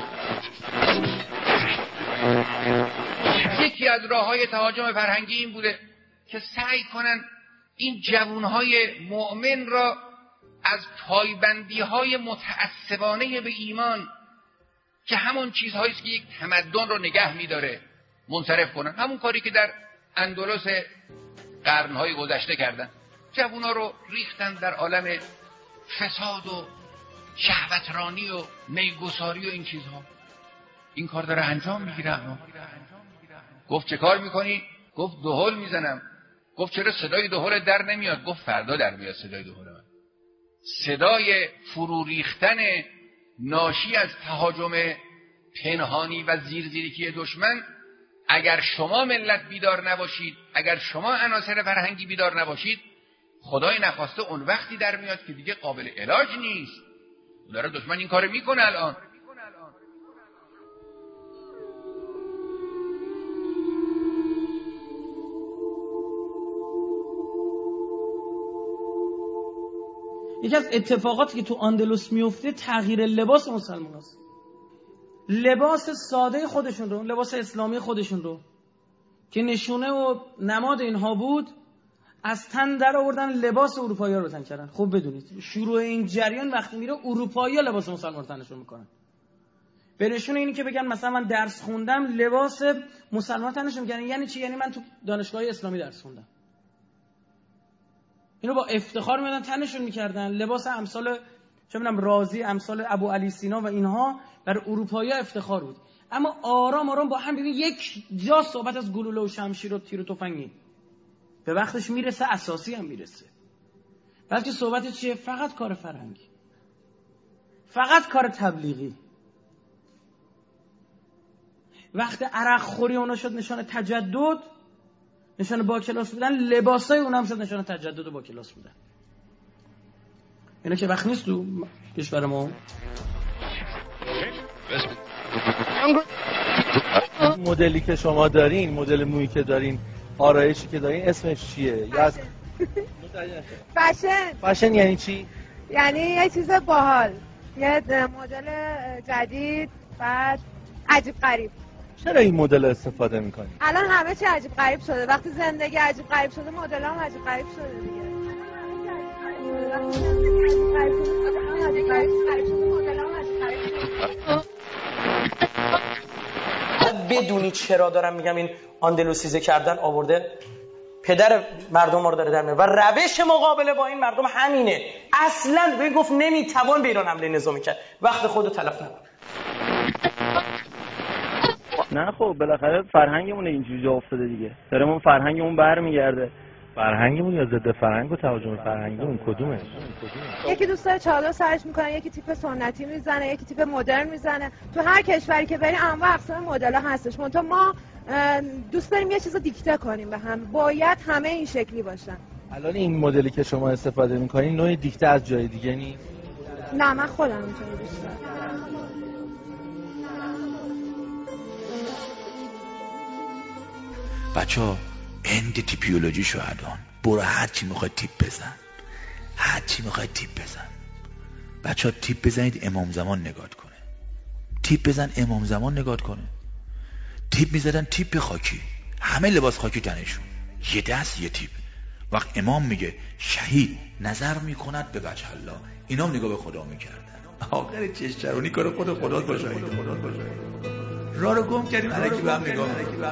یکی از راه‌های تهاجم فرهنگی این بوده که سعی کنن این جوانهای مؤمن را از پایبندی‌های متعصبانه به ایمان که همون چیزهایی است که یک تمدن رو نگه می‌داره منصرف کنن. همون کاری که در اندلس قرن‌های گذشته کردن. جوان‌ها رو ریختن در عالم فساد و شهوترانی و میگساری و این چیزها. این کار داره انجام میگیره. گفت چه کار میکنی؟ گفت دهل میزنم. گفت چرا صدای دهل در نمیاد؟ گفت فردا در میاد صدای دهل من. صدای فرو ریختن ناشی از تهاجم پنهانی و زیرزیرکی دشمن، اگر شما ملت بیدار نباشید، اگر شما عناصر فرهنگی بیدار نباشید، خدای نخواسته اون وقتی در میاد که دیگه قابل علاج نیست. داره دشمن این کارو میکنه الان. یکی از اتفاقاتی که تو اندلس میفته تغییر لباس مسلمان هست. لباس ساده خودشون رو، لباس اسلامی خودشون رو که نشونه و نماد اینها بود، از تن در آوردن لباس اروپایی‌ها رو تن کردن. خوب بدونید شروع این جریان وقتی میره اروپایی‌ها لباس مسلمان رو تنشون میکنن. به نشونه اینی که بگن مثلا من درس خوندم لباس مسلمان تنشون میکنن. یعنی چی؟ یعنی من تو دانشگاه اسلامی درس خوندم. اینو با افتخار میادن تنشون میکردن. لباس امثال چه میدونم رازی، امثال ابو علی سینا و اینها برای اروپایی‌ها افتخار بود. اما آرام آرام با هم ببین یک جا صحبت از گلوله و شمشیر و تیر و تفنگی به وقتش میرسه، اساسی هم میرسه. بلکه صحبت چیه؟ فقط کار فرهنگی، فقط کار تبلیغی. وقت عرق خوری اونا شد نشانه تجدد، نشانه با کلاس بودن، لباسای اونا هم شد نشانه تجدد و با کلاس بودن. اینا که وقت نیست تو کشور ما. مدلی که شما دارین، مدل مویی که دارین، آرایشی که دارین، اسمش چیه؟ یا از فشن یعنی چی؟ یعنی یه چیز باحال، یه مدل جدید، بعد عجیب غریب. چرا این مدل استفاده میکنی؟ الان همه چی عجیب غریب شده. وقتی زندگی عجیب غریب شده، مدل هم عجیب غریب شده دیگه. بدونی چرا دارم میگم این آندلوسیزه کردن آورده پدر مردم ما رو داره در میاره و روش مقابله با این مردم همینه. اصلا به گفت نمیتوان به ایران حمله نظامی کرد، وقت خودو تلف نکن. نه خب بالاخره فرهنگمون اینجوری جا افتاده دیگه، دارمون فرهنگمون برمیگرده. فرهنگمون یا ضد فرهنگ و تهاجم فرهنگیمون کدومه؟ یکی دوست داره چادر سرش میکنه، یکی تیپ سنتی میزنه، یکی تیپ مدرن میزنه. تو هر کشوری که بری انواع اقسام مدل‌ها هستش. منتها ما دوست داریم یه چیزو دیکته کنیم به هم، باید همه این شکلی باشن. الان این مدلی که شما استفاده میکنین نوع دیکته از جای دیگه نیست؟ نه من خودم اینطوری دوست دارم. بچه‌ها اند تیپیولوژی شو الان برو هر چی میخوای تیپ بزن، هر چی میخوای تیپ بزن. بچه‌ها تیپ بزنید امام زمان نگاه کنه، تیپ بزن امام زمان نگاه کنه. تیپ میزدن تیپ خاکی، همه لباس خاکی تنشون، یه دست یه تیپ. وقت امام میگه شهید نظر میکند به وجه الله، اینا نگاه به خدا میکردن. آخر چشترونی کار خود خدا باشه. راه رو گم کردیم، الکی به هم نگاه.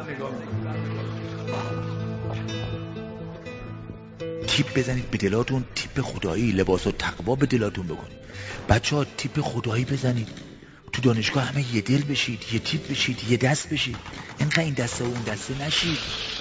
تیپ بزنید به دلاتون، تیپ خدایی، لباس و تقوا به دلاتون بکنید. بچه‌ها تیپ خدایی بزنید، تو دانشگاه همه یه دل بشید، یه تیپ بشید، یه دست بشید، اینقدر این دسته و اون دسته نشید.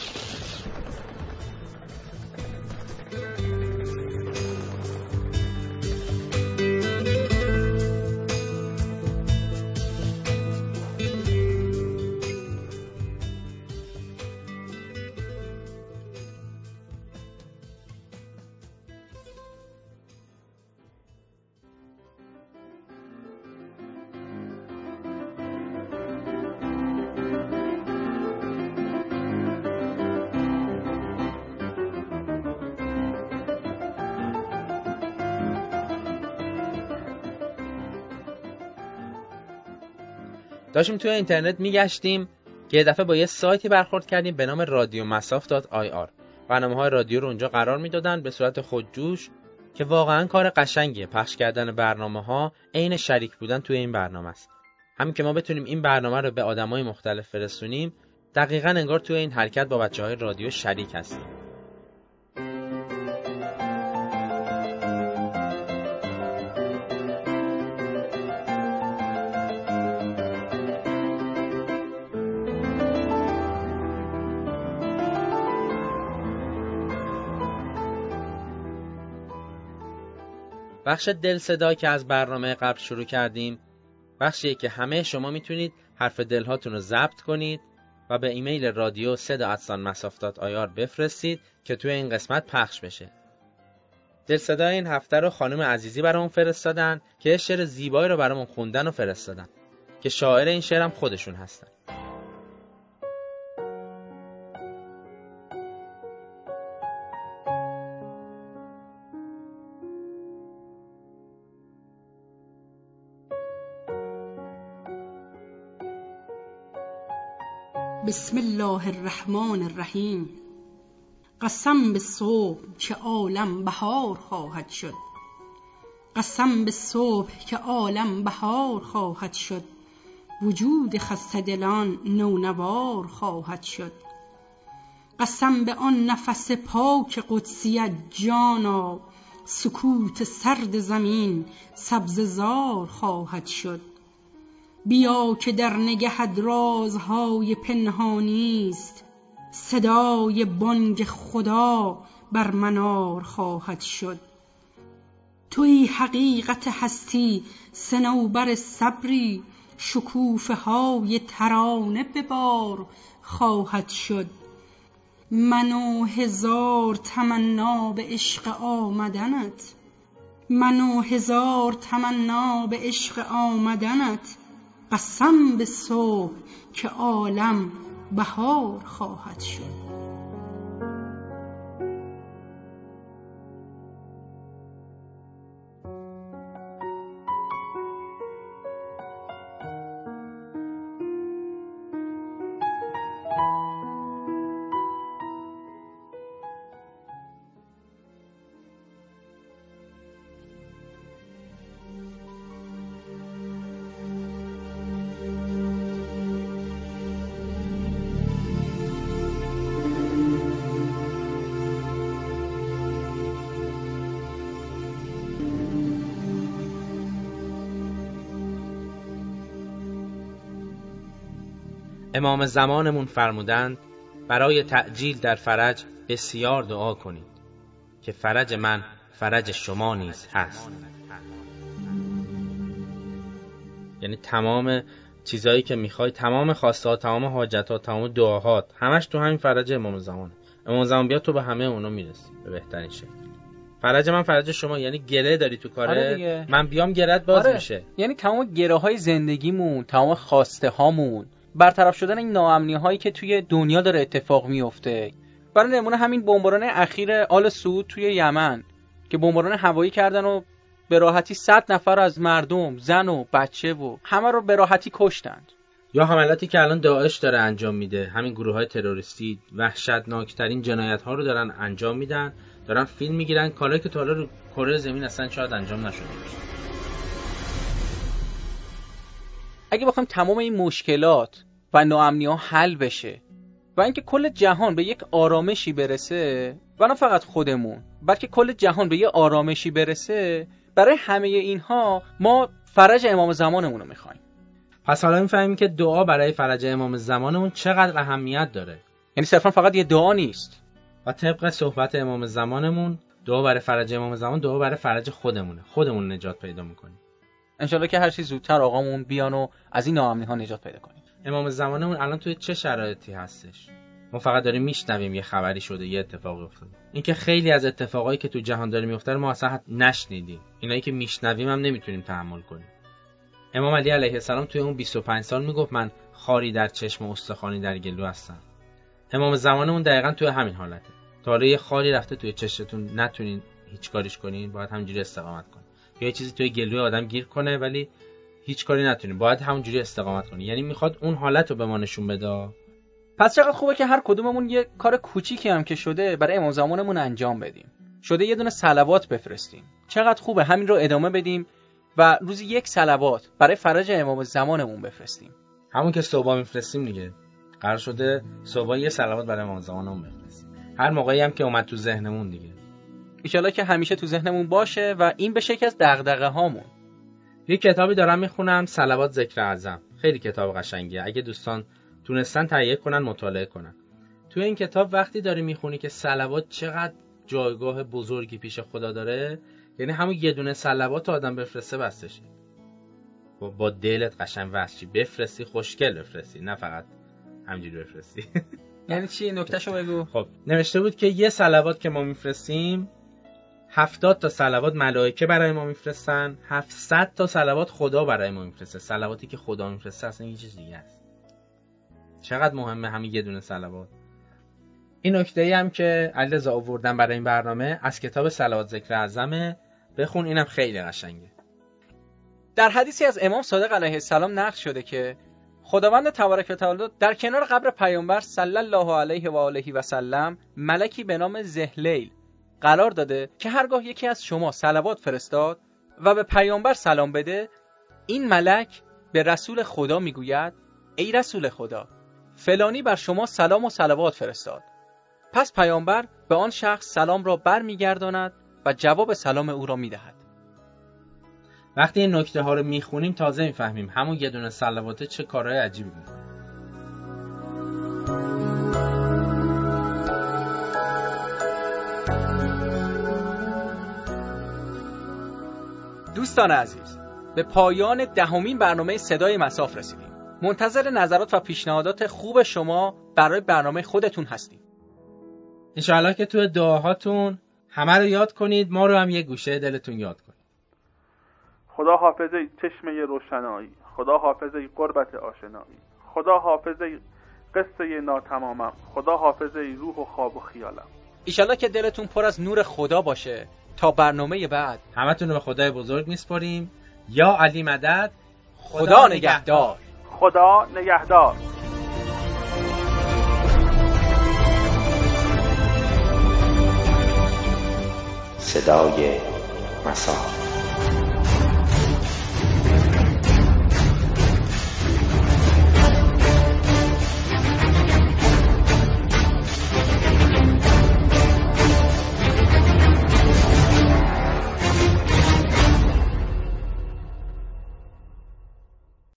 داشتیم توی اینترنت میگشتیم که یه دفعه با یه سایتی برخورد کردیم به نام radiomsaf.ir. برنامه‌های رادیو رو اونجا قرار میدادن به صورت خودجوش که واقعا کار قشنگیه. پخش کردن برنامه‌ها عین شریک بودن توی این برنامه است. همین که ما بتونیم این برنامه رو به آدمای مختلف فرستونیم، دقیقاً انگار توی این حرکت با بچه‌های رادیو شریک هستیم. بخش دل صدا که از برنامه قبل شروع کردیم بخشیه که همه شما میتونید حرف دلهاتون رو ضبط کنید و به ایمیل رادیو 3@masaf.ir بفرستید که توی این قسمت پخش بشه. دل صدای این هفته رو خانم عزیزی برامون فرستادن که شعر زیبایی رو برامون خوندن و فرستادن که شاعر این شعرم خودشون هستن. بسم الله الرحمن الرحیم. قسم به صبح که عالم بهار خواهد شد، قسم به صبح که عالم بهار خواهد شد، وجود خسته دلان نونوار خواهد شد. قسم به آن نفس پاک قدسیت جانا، سکوت سرد زمین سبززار خواهد شد. بیا که در نگهت رازهای پنهانی است، صدای بانگ خدا بر منار خواهد شد. توی حقیقت هستی صنوبر صبری، شکوفه های ترانه به بار خواهد شد. من و هزار تمنا به عشق آمدنت، من و هزار تمنا به عشق آمدنت، قسم به صبح که عالم بهار خواهد شد. امام زمانمون فرمودند برای تعجیل در فرج بسیار دعا کنید که فرج من فرج شما نیز هست. یعنی تمام چیزایی که میخوای، تمام خواسته‌ها، تمام حاجت‌ها، تمام دعاهات، همش تو همین فرج امام زمان. امام زمان بیاد تو به همه اونا میرسی به بهترین شکل. فرج من فرج شما، یعنی گره داری تو کاره، من بیام گرهت باز میشه. یعنی تمام گره‌های زندگیمون، تمام خواسته‌هامون، برطرف شدن این ناامنی‌هایی که توی دنیا داره اتفاق میفته. برای نمونه همین بمباران اخیر آل سعود توی یمن که بمباران هوایی کردن و به راحتی 100 نفر از مردم، زن و بچه و همه رو به راحتی کشتند. یا حملاتی که الان داعش داره انجام میده، همین گروه‌های تروریستی وحشتناکترین جنایت‌ها رو دارن انجام میدن، دارن فیلم میگیرن، کاری که تا حالا رو کره زمین اصلا شاید انجام نشده باشه. اگه بخوایم تمام این مشکلات و ناامنی‌ها حل بشه و اینکه کل جهان به یک آرامشی برسه، و نه فقط خودمون بلکه کل جهان به یک آرامشی برسه، برای همه اینها ما فرج امام زمانمون رو میخوایم. پس حالا میفهمیم که دعا برای فرج امام زمانمون چقدر اهمیت داره. یعنی صرفا فقط یه دعا نیست. و طبق صحبت امام زمانمون، دعا برای فرج امام زمان دعا برای فرج خودمونه. خودمون نجات پیدا میکنیم. انشالله که هر چی زودتر آقامون بیان و از این ناامنی‌ها نجات پیدا کنیم. امام زمانمون الان توی چه شرایطی هستش؟ ما فقط داریم میشنویم یه خبری شده، یه اتفاقی افتاده. اینکه خیلی از اتفاقایی که تو جهان داره میفته ما اصلا نشنیدیم. اینایی که میشنویم هم نمیتونیم تحمل کنیم. امام علی علیه السلام توی اون 25 سال میگفت من خاری در چشم و استخوانی در گلو هستم. امام زمانمون دقیقاً توی همین حالته. تا حالا یه خاری رفته توی چشمتون نتونین هیچ کاریش کنین، باید همینجوری استقامت کنین. یا یه چیزی توی گلوی آدم گیر کنه ولی هیچ کاری نتونین، باید همونجوری استقامت کنین. یعنی میخواد اون حالت رو به ما نشون بده. پس چقدر خوبه که هر کدوممون یه کار کوچیکی هم که شده برای امام زمانمون انجام بدیم. شده یه دونه صلوات بفرستیم. چقدر خوبه همین رو ادامه بدیم و روزی 1 صلوات برای فرج امام زمانمون بفرستیم. همون که صبح میفرستیم دیگه. قرار شده صبح یه صلوات برای امام زمانمون بفرستیم. هر موقعی هم که اومد تو ذهنمون دیگه. ان شاءالله که همیشه تو ذهنمون باشه و این بشه یکی از دغدغه‌هامون. یه کتابی دارم میخونم، صلوات ذکر اعظم. خیلی کتاب قشنگیه. اگه دوستان تونستن تهیه کنن، مطالعه کنن. توی این کتاب وقتی داری میخونی که صلوات چقدر جایگاه بزرگی پیش خدا داره، یعنی همون یه دونه صلوات آدم بفرسته بستشه. با دلت قشنگ واسه بفرستی، خوشگل بفرستی، نه فقط همینجوری بفرستی. یعنی چی؟ نکتهشو بگو. خب نوشته بود که یه صلوات که ما میفرستیم 70 تا صلوات ملائکه برای ما میفرستن، 700 تا صلوات خدا برای ما میفرسته. صلواتی که خدا میفرسته اصلا یه چیز دیگه است. چقدر مهمه همین یه دونه صلوات. این نکته‌ای هم که علیرضا آوردن برای این برنامه از کتاب صلوات ذکر اعظم، بخون، اینم خیلی قشنگه. در حدیثی از امام صادق علیه السلام نقل شده که خداوند تبارک و تعالی در کنار قبر پیامبر صلی الله علیه و آله و سلم ملکی به نام ذهلیل قرار داده که هرگاه یکی از شما صلوات فرستاد و به پیامبر سلام بده، این ملک به رسول خدا میگوید ای رسول خدا، فلانی بر شما سلام و صلوات فرستاد. پس پیامبر به آن شخص سلام را برمیگرداند و جواب سلام او را میدهد. وقتی این نکته ها رو میخونیم تازه میفهمیم همون یه دونه صلوات چه کارهای عجیبی میکنه. دوستان عزیز، به پایان 10مین برنامه صدای مساف رسیدیم. منتظر نظرات و پیشنهادات خوب شما برای برنامه خودتون هستیم. انشاءالله که تو دعاهاتون همه رو یاد کنید، ما رو هم یه گوشه دلتون یاد کنید. خدا حافظه چشمه روشنایی، خدا حافظه قربت آشنایی، خدا حافظه قصه ناتمامم، خدا حافظه روح و خواب و خیالم. ایشالله که دلتون پر از نور خدا باشه. تا برنامه بعد همتون رو به خدای بزرگ میسپاریم. یا علی مدد. خدا نگهدار. خدا نگهدار. صدای مساف.